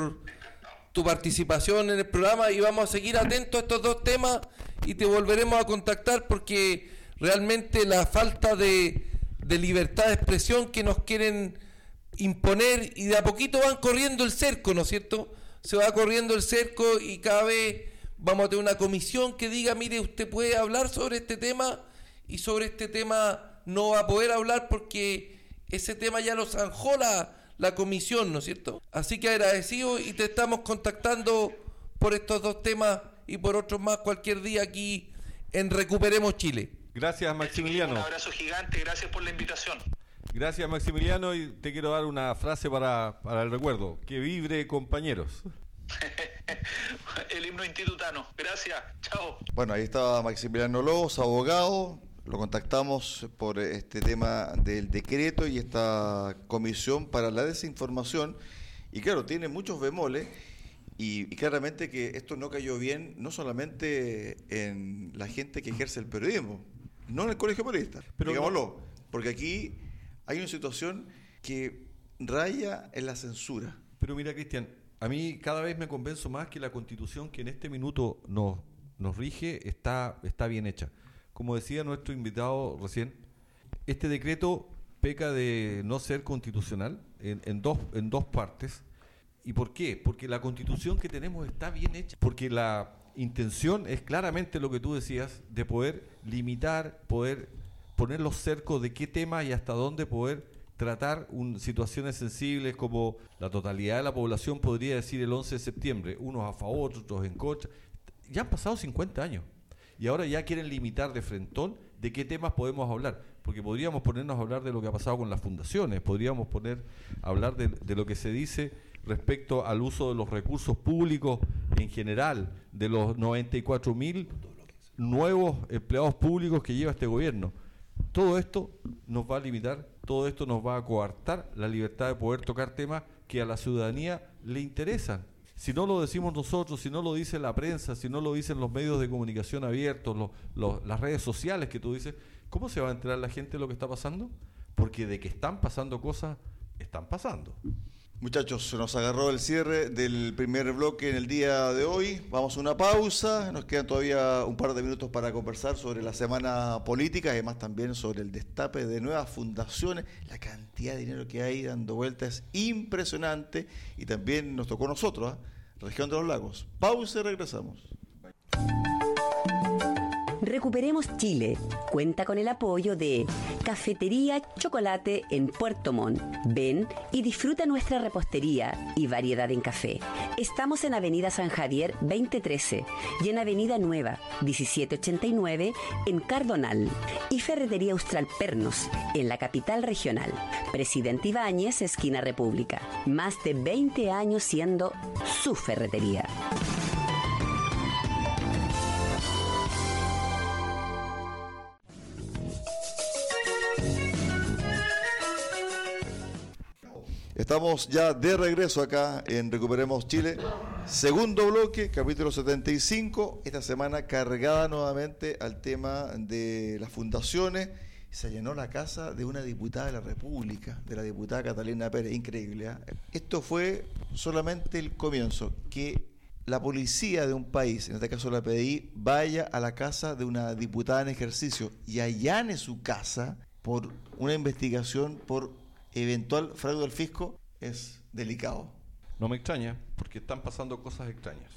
tu participación en el programa, y vamos a seguir atentos a estos dos temas y te volveremos a contactar, porque realmente la falta de libertad de expresión que nos quieren imponer, y de a poquito van corriendo el cerco, ¿no es cierto? Se va corriendo el cerco y cada vez vamos a tener una comisión que diga, mire, usted puede hablar sobre este tema, y sobre este tema no va a poder hablar porque ese tema ya lo zanjó la comisión, ¿no es cierto? Así que agradecido, y te estamos contactando por estos dos temas y por otros más cualquier día aquí en Recuperemos Chile. Gracias, Maximiliano. Un abrazo gigante, gracias por la invitación. Gracias, Maximiliano, y te quiero dar una frase para el recuerdo. Que vibre, compañeros. El himno institutano. Gracias. Chao. Bueno, ahí estaba Maximiliano Lobos, abogado. Lo contactamos por este tema del decreto y esta comisión para la desinformación. Y claro, tiene muchos bemoles, y claramente que esto no cayó bien, no solamente en la gente que ejerce el periodismo, no en el colegio periodista, pero digámoslo, porque aquí hay una situación que raya en la censura. Pero mira, Cristian, a mí cada vez me convenzo más que la Constitución que en este minuto nos rige está bien hecha. Como decía nuestro invitado recién, este decreto peca de no ser constitucional en dos partes. ¿Y por qué? Porque la Constitución que tenemos está bien hecha. Porque la intención es claramente lo que tú decías, de poder limitar, poder poner los cercos de qué tema y hasta dónde poder tratar situaciones sensibles, como la totalidad de la población podría decir el 11 de septiembre, unos a favor, otros en contra. Ya han pasado 50 años y ahora ya quieren limitar de frentón de qué temas podemos hablar, porque podríamos ponernos a hablar de lo que ha pasado con las fundaciones, podríamos hablar de lo que se dice respecto al uso de los recursos públicos en general, de los 94.000 nuevos empleados públicos que lleva este gobierno. Todo esto nos va a limitar, todo esto nos va a coartar la libertad de poder tocar temas que a la ciudadanía le interesan. Si no lo decimos nosotros, si no lo dice la prensa, si no lo dicen los medios de comunicación abiertos, las redes sociales que tú dices, ¿cómo se va a enterar la gente de lo que está pasando? Porque de que están pasando cosas, están pasando. Muchachos, se nos agarró el cierre del primer bloque en el día de hoy. Vamos a una pausa. Nos quedan todavía un par de minutos para conversar sobre la semana política, y además también sobre el destape de nuevas fundaciones. La cantidad de dinero que hay dando vueltas es impresionante, y también nos tocó a nosotros, Región de los Lagos. Pausa y regresamos. Recuperemos Chile cuenta con el apoyo de Cafetería Chocolate en Puerto Montt. Ven y disfruta nuestra repostería y variedad en café. Estamos en Avenida San Javier 2013 y en Avenida Nueva 1789 en Cardonal. Y Ferretería Austral Pernos en la capital regional. Presidente Ibáñez, esquina República. Más de 20 años siendo su ferretería. Estamos ya de regreso acá en Recuperemos Chile. Segundo bloque, capítulo 75. Esta semana cargada nuevamente al tema de las fundaciones. Se llenó la casa de una diputada de la República, de la diputada Catalina Pérez. Increíble, ¿eh? Esto fue solamente el comienzo. Que la policía de un país, en este caso la PDI, vaya a la casa de una diputada en ejercicio y allane su casa por una investigación por eventual fraude al fisco, es delicado. No me extraña, porque están pasando cosas extrañas.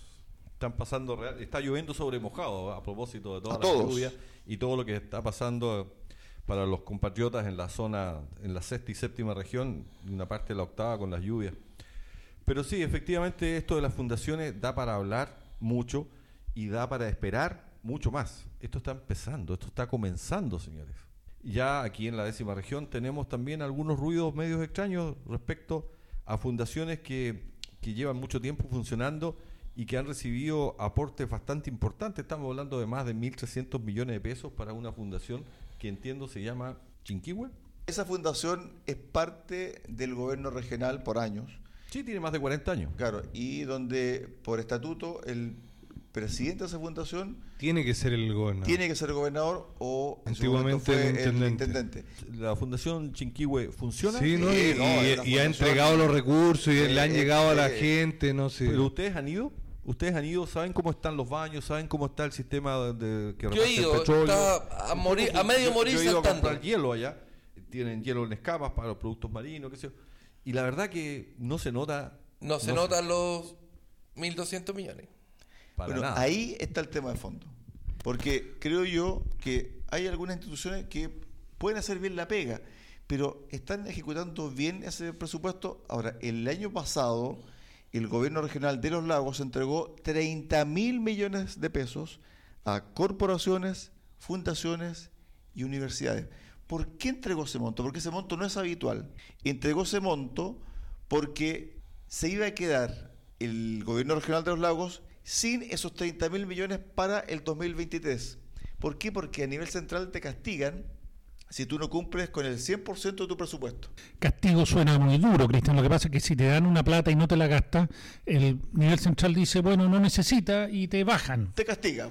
Está lloviendo sobre mojado, a propósito de toda la lluvia y todo lo que está pasando para los compatriotas en la zona, en la sexta y séptima región, y una parte de la octava con las lluvias. Pero sí, efectivamente, esto de las fundaciones da para hablar mucho y da para esperar mucho más. Esto está empezando, esto está comenzando, señores. Ya aquí en la décima región tenemos también algunos ruidos medios extraños respecto a fundaciones que llevan mucho tiempo funcionando y que han recibido aportes bastante importantes. Estamos hablando de más de 1.300 millones de pesos para una fundación que entiendo se llama Chinquihue. Esa fundación es parte del gobierno regional por años. Sí, tiene más de 40 años. Claro, y donde por estatuto el presidente de esa fundación tiene que ser el gobernador. Tiene que ser el gobernador o antiguamente fue el intendente. ¿La fundación Chinquihue funciona? Sí, ¿no? Y ha entregado los recursos y le han llegado a la gente, no sé. ¿Pero ustedes han ido? ¿Ustedes han ido? ¿Saben cómo están los baños? ¿Saben cómo está el sistema que reparte el petróleo? Está a medio morir saltando. Yo he ido a comprar saltando. hielo allá. Tienen hielo en escamas para los productos marinos, qué sé yo. Y la verdad que no se nota... No se notan los 1.200 millones. Bueno, nada. Ahí está el tema de fondo. Porque creo yo que hay algunas instituciones que pueden hacer bien la pega, pero están ejecutando bien ese presupuesto. Ahora, el año pasado, el gobierno regional de Los Lagos entregó 30.000 millones de pesos a corporaciones, fundaciones y universidades. ¿Por qué entregó ese monto? Porque ese monto no es habitual. Entregó ese monto porque se iba a quedar el gobierno regional de Los Lagos sin esos 30.000 millones para el 2023. ¿Por qué? Porque a nivel central te castigan si tú no cumples con el 100% de tu presupuesto. Castigo suena muy duro, Cristian. Lo que pasa es que si te dan una plata y no te la gastas, el nivel central dice, bueno, no necesita y te bajan. Te castiga.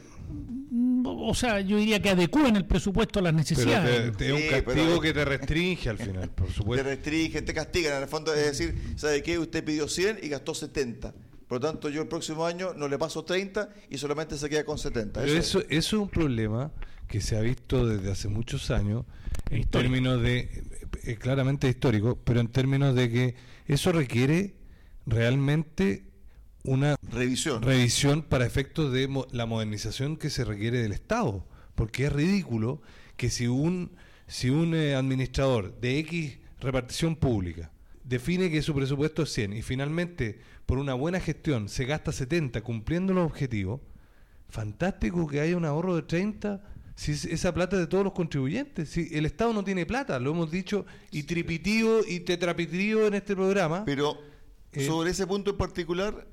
O sea, yo diría que adecúen el presupuesto a las necesidades. Pero es un castigo que te restringe al final, por supuesto. Te restringe, te castigan. En el fondo es decir, ¿sabe qué? Usted pidió 100 y gastó 70. Por lo tanto, yo el próximo año no le paso 30 y solamente se queda con 70. Pero eso es un problema que se ha visto desde hace muchos años en términos de, claramente histórico, pero en términos de que eso requiere realmente una revisión para efectos de la modernización que se requiere del Estado, porque es ridículo que si un administrador de X repartición pública define que su presupuesto es 100 y finalmente por una buena gestión se gasta 70 cumpliendo los objetivos, fantástico que haya un ahorro de 30 si esa plata es de todos los contribuyentes. Si el Estado no tiene plata, lo hemos dicho y tripitivo y tetrapitivo en este programa. Pero sobre ese punto en particular,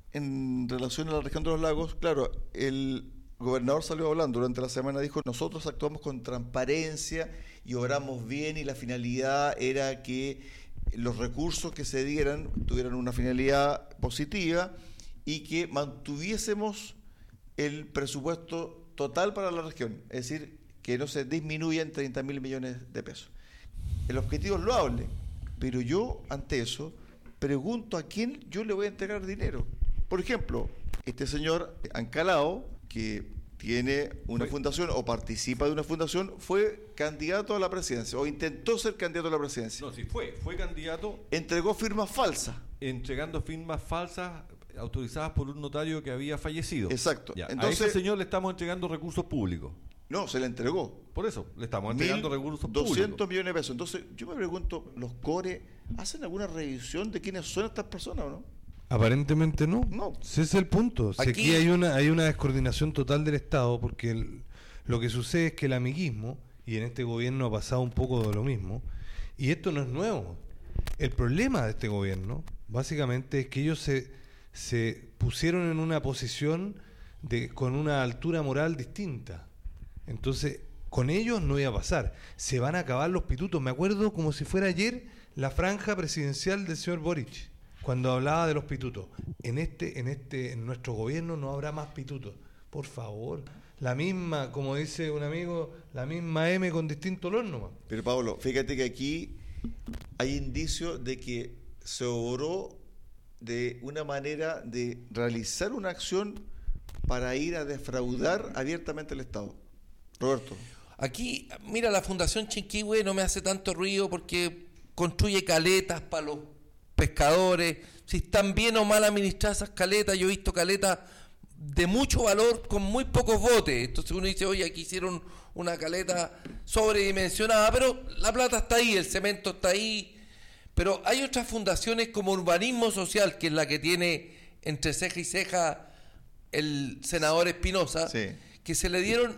en relación a la región de Los Lagos, claro, el gobernador salió hablando durante la semana, dijo, nosotros actuamos con transparencia y obramos bien y la finalidad era que los recursos que se dieran tuvieran una finalidad positiva y que mantuviésemos el presupuesto total para la región, es decir, que no se disminuyan 30.000 millones de pesos. El objetivo es loable, pero yo ante eso pregunto a quién yo le voy a entregar dinero. Por ejemplo, este señor Ancalao, que tiene una fundación o participa de una fundación, fue candidato a la presidencia o intentó ser candidato a la presidencia. No, sí fue candidato. Entregó firmas falsas. Entregando firmas falsas autorizadas por un notario que había fallecido. Exacto. Ya, entonces, a ese señor le estamos entregando recursos públicos. No, se le entregó. Por eso, le estamos entregando recursos públicos. 200 millones de pesos. Entonces, yo me pregunto, ¿los CORE hacen alguna revisión de quiénes son estas personas o no? Aparentemente no. No. Ese es el punto. Si aquí hay una descoordinación total del Estado, porque lo que sucede es que el amiguismo, y en este gobierno ha pasado un poco de lo mismo, y esto no es nuevo. El problema de este gobierno, básicamente, es que ellos se pusieron en una posición con una altura moral distinta. Entonces, con ellos no iba a pasar. Se van a acabar los pitutos. Me acuerdo como si fuera ayer la franja presidencial del señor Boric, cuando hablaba de los pitutos. En nuestro gobierno no habrá más pitutos. Por favor. La misma, como dice un amigo, la misma M con distinto olor nomás. Pero Pablo, fíjate que aquí hay indicios de que se obró de una manera de realizar una acción para ir a defraudar abiertamente al Estado. Roberto. Aquí, mira, la Fundación Chinquihue no me hace tanto ruido porque construye caletas para los pescadores. Si están bien o mal administradas esas caletas, yo he visto caletas de mucho valor con muy pocos botes. Entonces uno dice, oye, aquí hicieron una caleta sobredimensionada, pero la plata está ahí, el cemento está ahí. Pero hay otras fundaciones como Urbanismo Social, que es la que tiene entre ceja y ceja el senador Espinosa, Sí. que se le dieron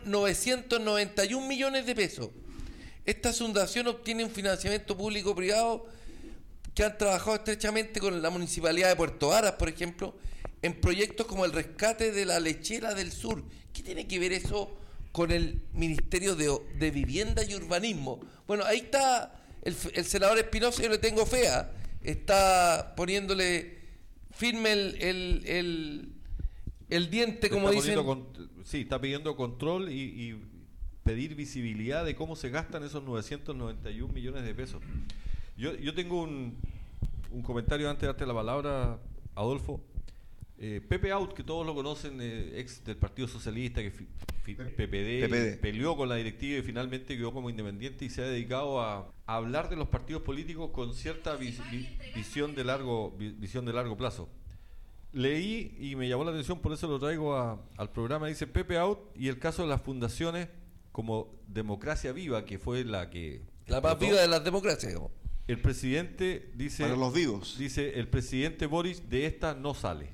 991 millones de pesos. Esta fundación obtiene un financiamiento público-privado que han trabajado estrechamente con la Municipalidad de Puerto Varas, por ejemplo, en proyectos como el rescate de la lechera del sur. ¿Qué tiene que ver eso con el Ministerio de Vivienda y Urbanismo? Bueno, ahí está el senador Espinosa, yo le tengo fea, está poniéndole firme el diente, como dicen. Sí, está pidiendo control y pedir visibilidad de cómo se gastan esos 991 millones de pesos. Yo tengo un comentario antes de darte la palabra, Adolfo. Pepe Out, que todos lo conocen, ex del Partido Socialista, que PPD, peleó con la directiva y finalmente quedó como independiente y se ha dedicado a hablar de los partidos políticos con cierta visión de largo plazo. Leí y me llamó la atención, por eso lo traigo al programa. Dice Pepe Out y el caso de las fundaciones como Democracia Viva, que fue la más viva de las democracias, digamos. El presidente dice, para los vivos, dice el presidente Boris, de esta no sale.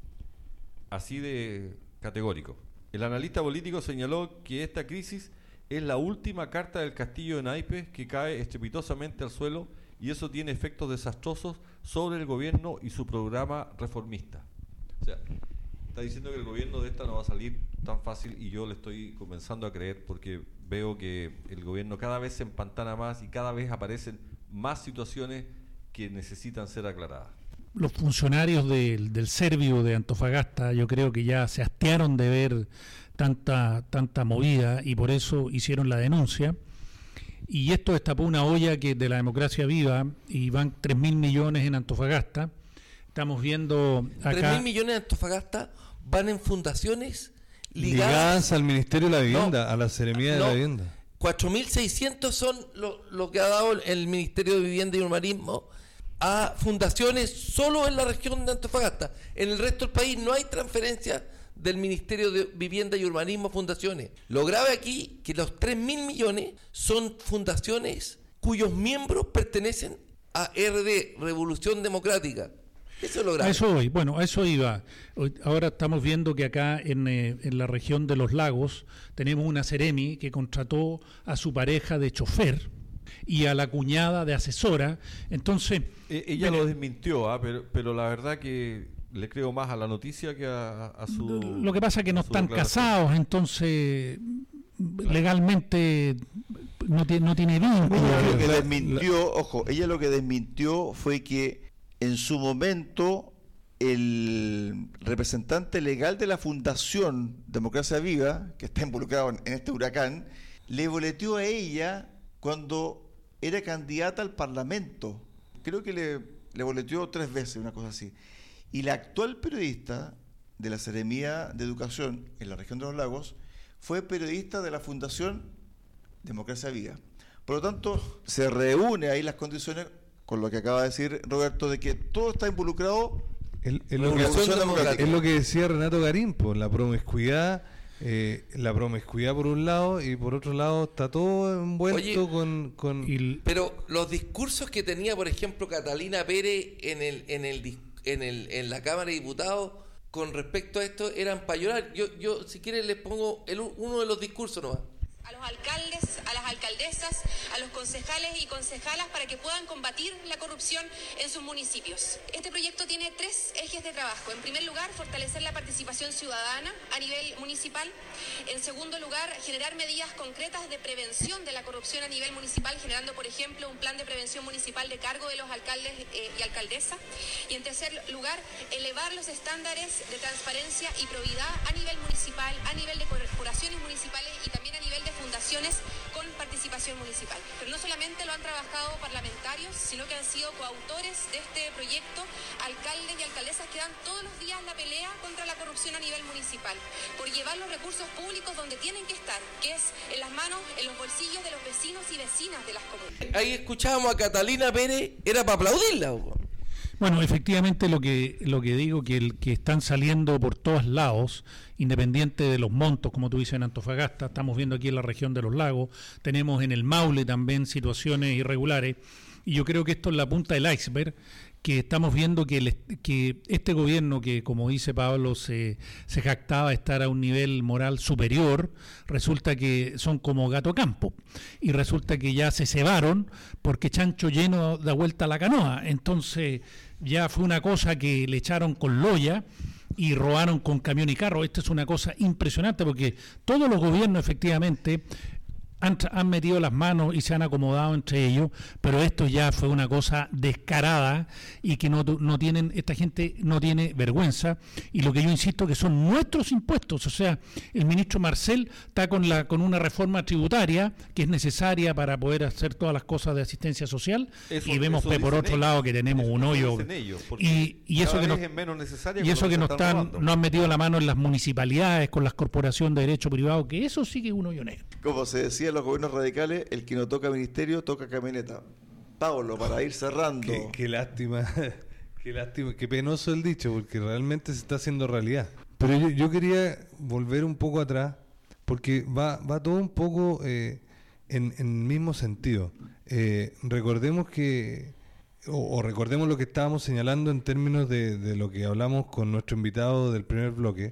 Así de categórico. El analista político señaló que esta crisis es la última carta del castillo de naipes que cae estrepitosamente al suelo y eso tiene efectos desastrosos sobre el gobierno y su programa reformista. O sea, está diciendo que el gobierno de esta no va a salir tan fácil y yo le estoy comenzando a creer porque veo que el gobierno cada vez se empantana más y cada vez aparecen más situaciones que necesitan ser aclaradas. Los funcionarios del Servio de Antofagasta yo creo que ya se hastiaron de ver tanta movida y por eso hicieron la denuncia. Y esto destapó una olla que de la Democracia Viva y van 3.000 millones en Antofagasta. Estamos viendo acá... 3.000 millones en Antofagasta van en fundaciones ligadas al Ministerio de la Vivienda, a la Seremía de la Vivienda. 4.600 son lo que ha dado el Ministerio de Vivienda y Urbanismo a fundaciones solo en la región de Antofagasta. En el resto del país no hay transferencia del Ministerio de Vivienda y Urbanismo a fundaciones. Lo grave aquí que los 3.000 millones son fundaciones cuyos miembros pertenecen a RD, Revolución Democrática. Eso es lo grave. A eso voy. Bueno, a eso iba. Ahora estamos viendo que acá en la región de los lagos tenemos una Seremi que contrató a su pareja de chofer y a la cuñada de asesora. Entonces ella lo desmintió, pero la verdad que le creo más a la noticia que a su... Lo que pasa es que no están casados, entonces legalmente no tiene vínculo. Lo que desmintió, ella lo que desmintió fue que en su momento el representante legal de la Fundación Democracia Viva, que está involucrado en este huracán, le boleteó a ella cuando era candidata al Parlamento. Creo que le boleteó 3 veces, una cosa así. Y la actual periodista de la Seremía de Educación en la región de los lagos fue periodista de la Fundación Democracia Viva. Por lo tanto, se reúne ahí las condiciones con lo que acaba de decir Roberto, de que todo está involucrado en lo que decía Renato Garín, por la promiscuidad por un lado y por otro lado está todo envuelto. Oye, pero los discursos que tenía, por ejemplo, Catalina Pérez en la Cámara de Diputados con respecto a esto eran para llorar. Yo si quieren les pongo uno de los discursos nomás. A los alcaldes, a las alcaldesas, a los concejales y concejalas para que puedan combatir la corrupción en sus municipios. Este proyecto tiene 3 ejes de trabajo. En primer lugar, fortalecer la participación ciudadana a nivel municipal. En segundo lugar, generar medidas concretas de prevención de la corrupción a nivel municipal, generando, por ejemplo, un plan de prevención municipal de cargo de los alcaldes y alcaldesas. Y en tercer lugar, elevar los estándares de transparencia y probidad a nivel municipal, a nivel de corporaciones municipales y también a nivel de fundaciones con participación municipal. Pero no solamente lo han trabajado parlamentarios, sino que han sido coautores de este proyecto alcaldes y alcaldesas que dan todos los días la pelea contra la corrupción a nivel municipal, por llevar los recursos públicos donde tienen que estar, que es en las manos, en los bolsillos de los vecinos y vecinas de las comunas. Ahí escuchábamos a Catalina Pérez, era para aplaudirla. Bueno, efectivamente lo que digo, que están saliendo por todos lados, independiente de los montos, como tú dices en Antofagasta, estamos viendo aquí en la región de los lagos, tenemos en el Maule también situaciones irregulares, y yo creo que esto es la punta del iceberg, que estamos viendo que este gobierno, que como dice Pablo, se jactaba de estar a un nivel moral superior, resulta que son como gato campo, y resulta que ya se cebaron porque chancho lleno da vuelta a la canoa. Entonces ya fue una cosa que le echaron con loya y robaron con camión y carro. Esto es una cosa impresionante porque todos los gobiernos efectivamente han metido las manos y se han acomodado entre ellos, pero esto ya fue una cosa descarada y que no tienen, esta gente no tiene vergüenza, y lo que yo insisto que son nuestros impuestos. O sea, el ministro Marcel está con una reforma tributaria que es necesaria para poder hacer todas las cosas de asistencia social, y vemos por otro lado que tenemos un hoyo y eso que no han metido la mano en las municipalidades con las corporaciones de derecho privado, que eso sí que es un hoyo negro. Como se decía en los gobiernos radicales, el que no toca ministerio toca camioneta. Pablo, para ir cerrando. Qué lástima, qué penoso el dicho, porque realmente se está haciendo realidad. Pero yo quería volver un poco atrás, porque va todo un poco en el mismo sentido. Recordemos recordemos lo que estábamos señalando en términos de lo que hablamos con nuestro invitado del primer bloque,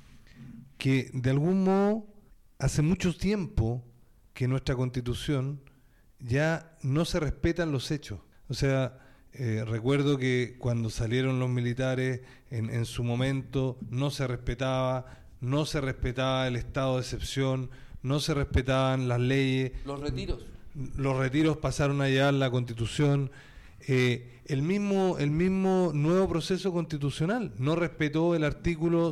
que de algún modo hace mucho tiempo que nuestra Constitución ya no se respetan los hechos. O sea, recuerdo que cuando salieron los militares en su momento no se respetaba el estado de excepción, no se respetaban las leyes. Los retiros pasaron a llevar la Constitución. El mismo nuevo proceso constitucional no respetó el artículo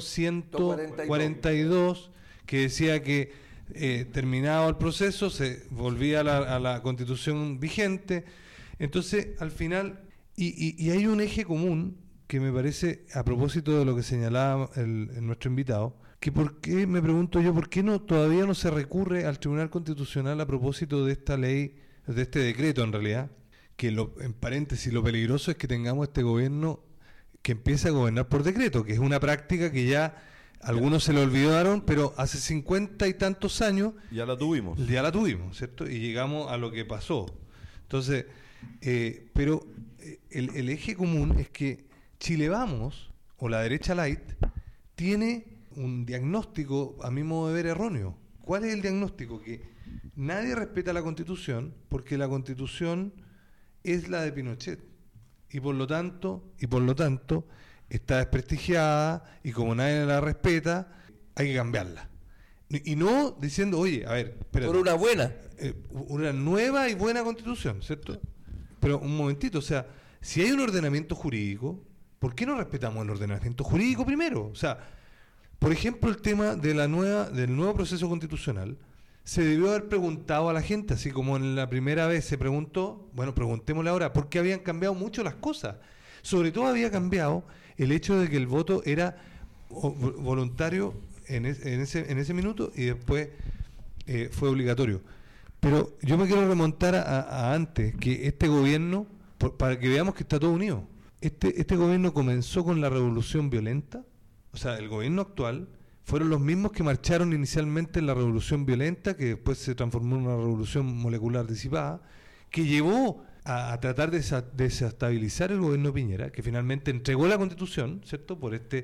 142 que decía que terminado el proceso se volvía a la Constitución vigente. Entonces, al final, y hay un eje común que me parece, a propósito de lo que señalaba nuestro invitado, que me pregunto yo, ¿por qué todavía no se recurre al Tribunal Constitucional a propósito de esta ley, de este decreto en realidad? Que en paréntesis, lo peligroso es que tengamos este gobierno que empieza a gobernar por decreto, que es una práctica que ya algunos se lo olvidaron, pero hace 50 y tantos años ya la tuvimos, ¿cierto? Y llegamos a lo que pasó. Entonces, pero el eje común es que Chile Vamos, o la derecha light, tiene un diagnóstico, a mi modo de ver, erróneo. ¿Cuál es el diagnóstico? Que nadie respeta la Constitución porque la Constitución es la de Pinochet y por lo tanto está desprestigiada, y como nadie la respeta, hay que cambiarla. Y no diciendo, oye, a ver, espérate, por una nueva y buena Constitución, ¿cierto? Pero un momentito, o sea, si hay un ordenamiento jurídico, ¿por qué no respetamos el ordenamiento jurídico primero? O sea, por ejemplo, el tema del nuevo proceso constitucional se debió haber preguntado a la gente, así como en la primera vez se preguntó. Bueno, preguntémosle ahora, porque habían cambiado mucho las cosas. Sobre todo había cambiado el hecho de que el voto era voluntario en ese minuto y después fue obligatorio. Pero yo me quiero remontar a antes, que este gobierno, para que veamos que está todo unido. Este gobierno comenzó con la revolución violenta, o sea, el gobierno actual fueron los mismos que marcharon inicialmente en la revolución violenta, que después se transformó en una revolución molecular disipada, que llevó a tratar de desestabilizar el gobierno de Piñera, que finalmente entregó la Constitución, ¿cierto?, por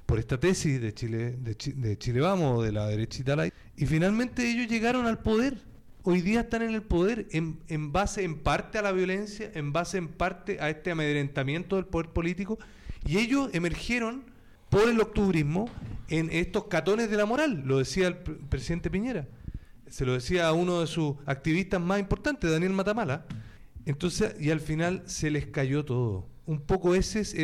por esta tesis de Chile Vamos, de la derechita light, y finalmente ellos llegaron al poder. Hoy día están en el poder en base en parte a la violencia, en base en parte a este amedrentamiento del poder político, y ellos emergieron por el octubrismo en estos catones de la moral, lo decía el presidente Piñera, se lo decía a uno de sus activistas más importantes, Daniel Matamala. Entonces, y al final se les cayó todo. Un poco ese es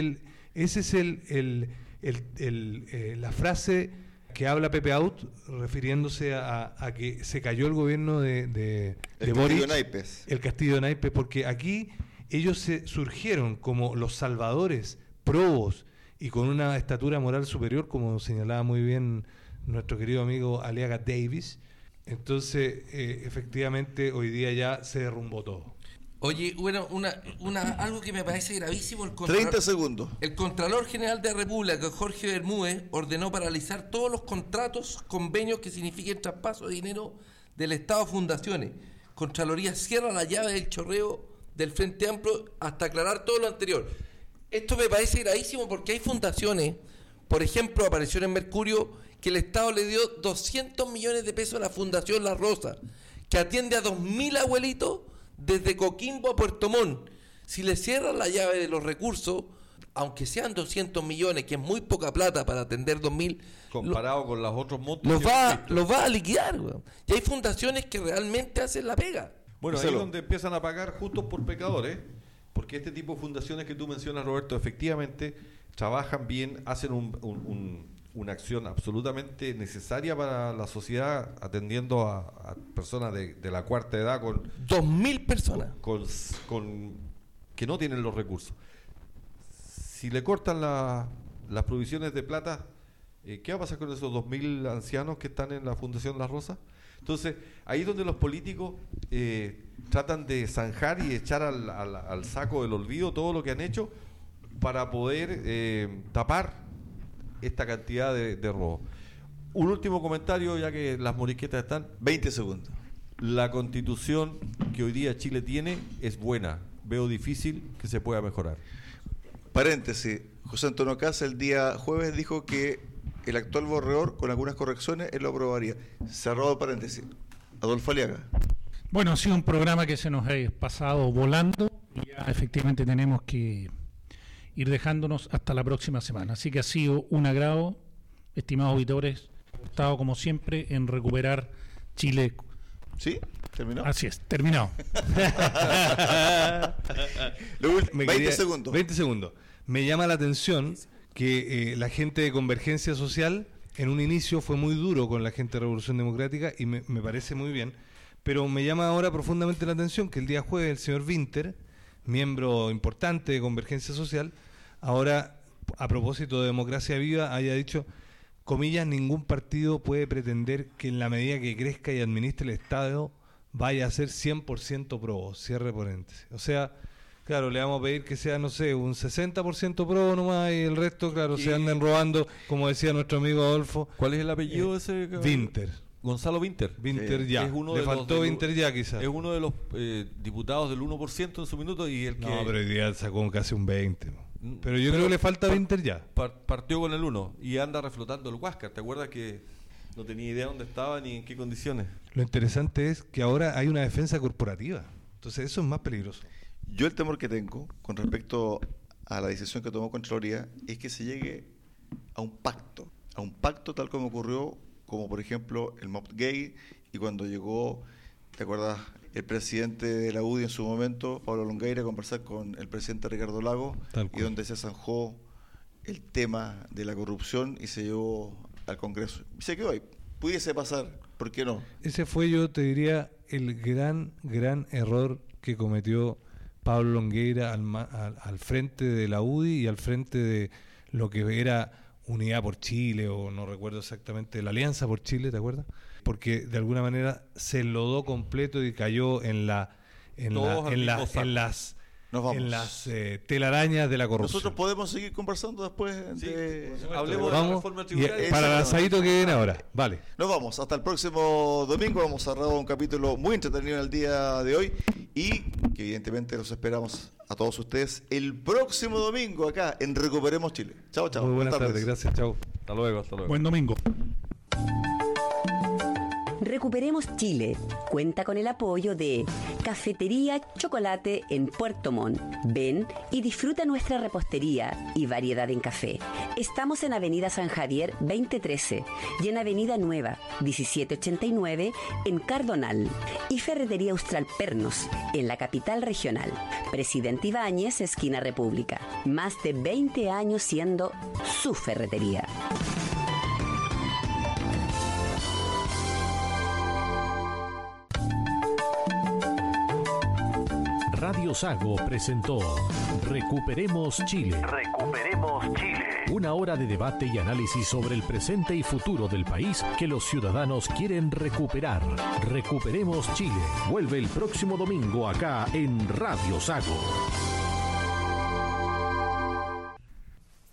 la frase que habla Pepe Out, refiriéndose a que se cayó el gobierno de Boric, el Castillo de Naipes, porque aquí ellos se surgieron como los salvadores, probos y con una estatura moral superior, como señalaba muy bien nuestro querido amigo Aliaga Davis. Entonces, efectivamente, hoy día ya se derrumbó todo. Oye, bueno, algo que me parece gravísimo. 30 segundos. El Contralor General de la República, Jorge Bermúdez, ordenó paralizar todos los contratos, convenios que signifiquen traspaso de dinero del Estado a fundaciones. Contraloría cierra la llave del chorreo del Frente Amplio hasta aclarar todo lo anterior. Esto me parece gravísimo porque hay fundaciones, por ejemplo, apareció en Mercurio, que el Estado le dio 200 millones de pesos a la Fundación La Rosa, que atiende a 2.000 abuelitos desde Coquimbo a Puerto Montt. Si le cierran la llave de los recursos, aunque sean 200 millones, que es muy poca plata para atender 2.000... Comparado con los otros montos... Los va a liquidar, weón. Y hay fundaciones que realmente hacen la pega. Bueno, ahí es donde empiezan a pagar justos por pecadores, porque este tipo de fundaciones que tú mencionas, Roberto, efectivamente trabajan bien, hacen una acción absolutamente necesaria para la sociedad, atendiendo a personas de la cuarta edad con 2.000 personas con que no tienen los recursos. Si le cortan las provisiones de plata, ¿qué va a pasar con esos 2.000 ancianos que están en la Fundación La Rosa? Entonces, ahí es donde los políticos tratan de zanjar y echar al saco del olvido todo lo que han hecho para poder tapar esta cantidad de robo. Un último comentario, ya que las morisquetas están. 20 segundos. La constitución que hoy día Chile tiene es buena. Veo difícil que se pueda mejorar. Paréntesis. José Antonio Casa el día jueves dijo que el actual borrador, con algunas correcciones, él lo aprobaría. Cerrado paréntesis. Adolfo Aliaga. Bueno, ha sido un programa que se nos ha pasado volando y ya efectivamente tenemos que ir dejándonos hasta la próxima semana. Así que ha sido un agrado, estimados auditores, estado como siempre en Recuperar Chile. ¿Sí? ¿Terminó? Así es, terminado. 20 segundos. 20 segundos. Me llama la atención que la gente de Convergencia Social en un inicio fue muy duro con la gente de Revolución Democrática y me parece muy bien, pero me llama ahora profundamente la atención que el día jueves el señor Winter, miembro importante de Convergencia Social, ahora, a propósito de Democracia Viva, haya dicho, comillas, ningún partido puede pretender que en la medida que crezca y administre el Estado vaya a ser 100% pro, cierre paréntesis. O sea, claro, le vamos a pedir que sea, no sé, un 60% pro nomás y el resto, claro, se andan robando, como decía nuestro amigo Adolfo. ¿Cuál es el apellido de ese? Winter. Gonzalo Winter. Winter ya. Es uno le faltó Winter ya quizás. Es uno de los diputados del 1% en su minuto y el que... No, pero hoy día sacó casi un 20%. Pero yo creo que le falta Winter ya. Partió con el 1 y anda reflotando el Huáscar. ¿Te acuerdas que no tenía idea dónde estaba ni en qué condiciones? Lo interesante es que ahora hay una defensa corporativa. Entonces eso es más peligroso. Yo el temor que tengo con respecto a la decisión que tomó Contraloría es que se llegue a un pacto tal como ocurrió, como por ejemplo el Mob Gay, y cuando llegó, ¿te acuerdas? El presidente de la UDI en su momento, Pablo Longueira, a conversar con el presidente Ricardo Lagos, y donde se zanjó el tema de la corrupción y se llevó al Congreso. Y se quedó ahí. Pudiese pasar, ¿por qué no? Ese fue, yo te diría, el gran error que cometió Pablo Longueira al frente de la UDI y al frente de lo que era Unidad por Chile, o no recuerdo exactamente, la Alianza por Chile, ¿te acuerdas? Porque de alguna manera se enlodó completo y cayó en las telarañas de la corrupción. Nosotros podemos seguir conversando después. Hablemos de la reforma tributaria. Para el asadito que viene ahora. Vale. Nos vamos. Hasta el próximo domingo. Hemos cerrado un capítulo muy entretenido en el día de hoy y que evidentemente los esperamos a todos ustedes el próximo domingo acá en Recuperemos Chile. Chao, chao. Muy buenas tardes. Gracias. Chao. Hasta luego, hasta luego. Buen domingo. Recuperemos Chile. Cuenta con el apoyo de Cafetería Chocolate en Puerto Montt. Ven y disfruta nuestra repostería y variedad en café. Estamos en Avenida San Javier 2013 y en Avenida Nueva 1789 en Cardonal. Y Ferretería Austral Pernos en la capital regional. Presidente Ibáñez, esquina República. Más de 20 años siendo su ferretería. Radio Sago presentó Recuperemos Chile. Recuperemos Chile. Una hora de debate y análisis sobre el presente y futuro del país que los ciudadanos quieren recuperar. Recuperemos Chile. Vuelve el próximo domingo acá en Radio Sago.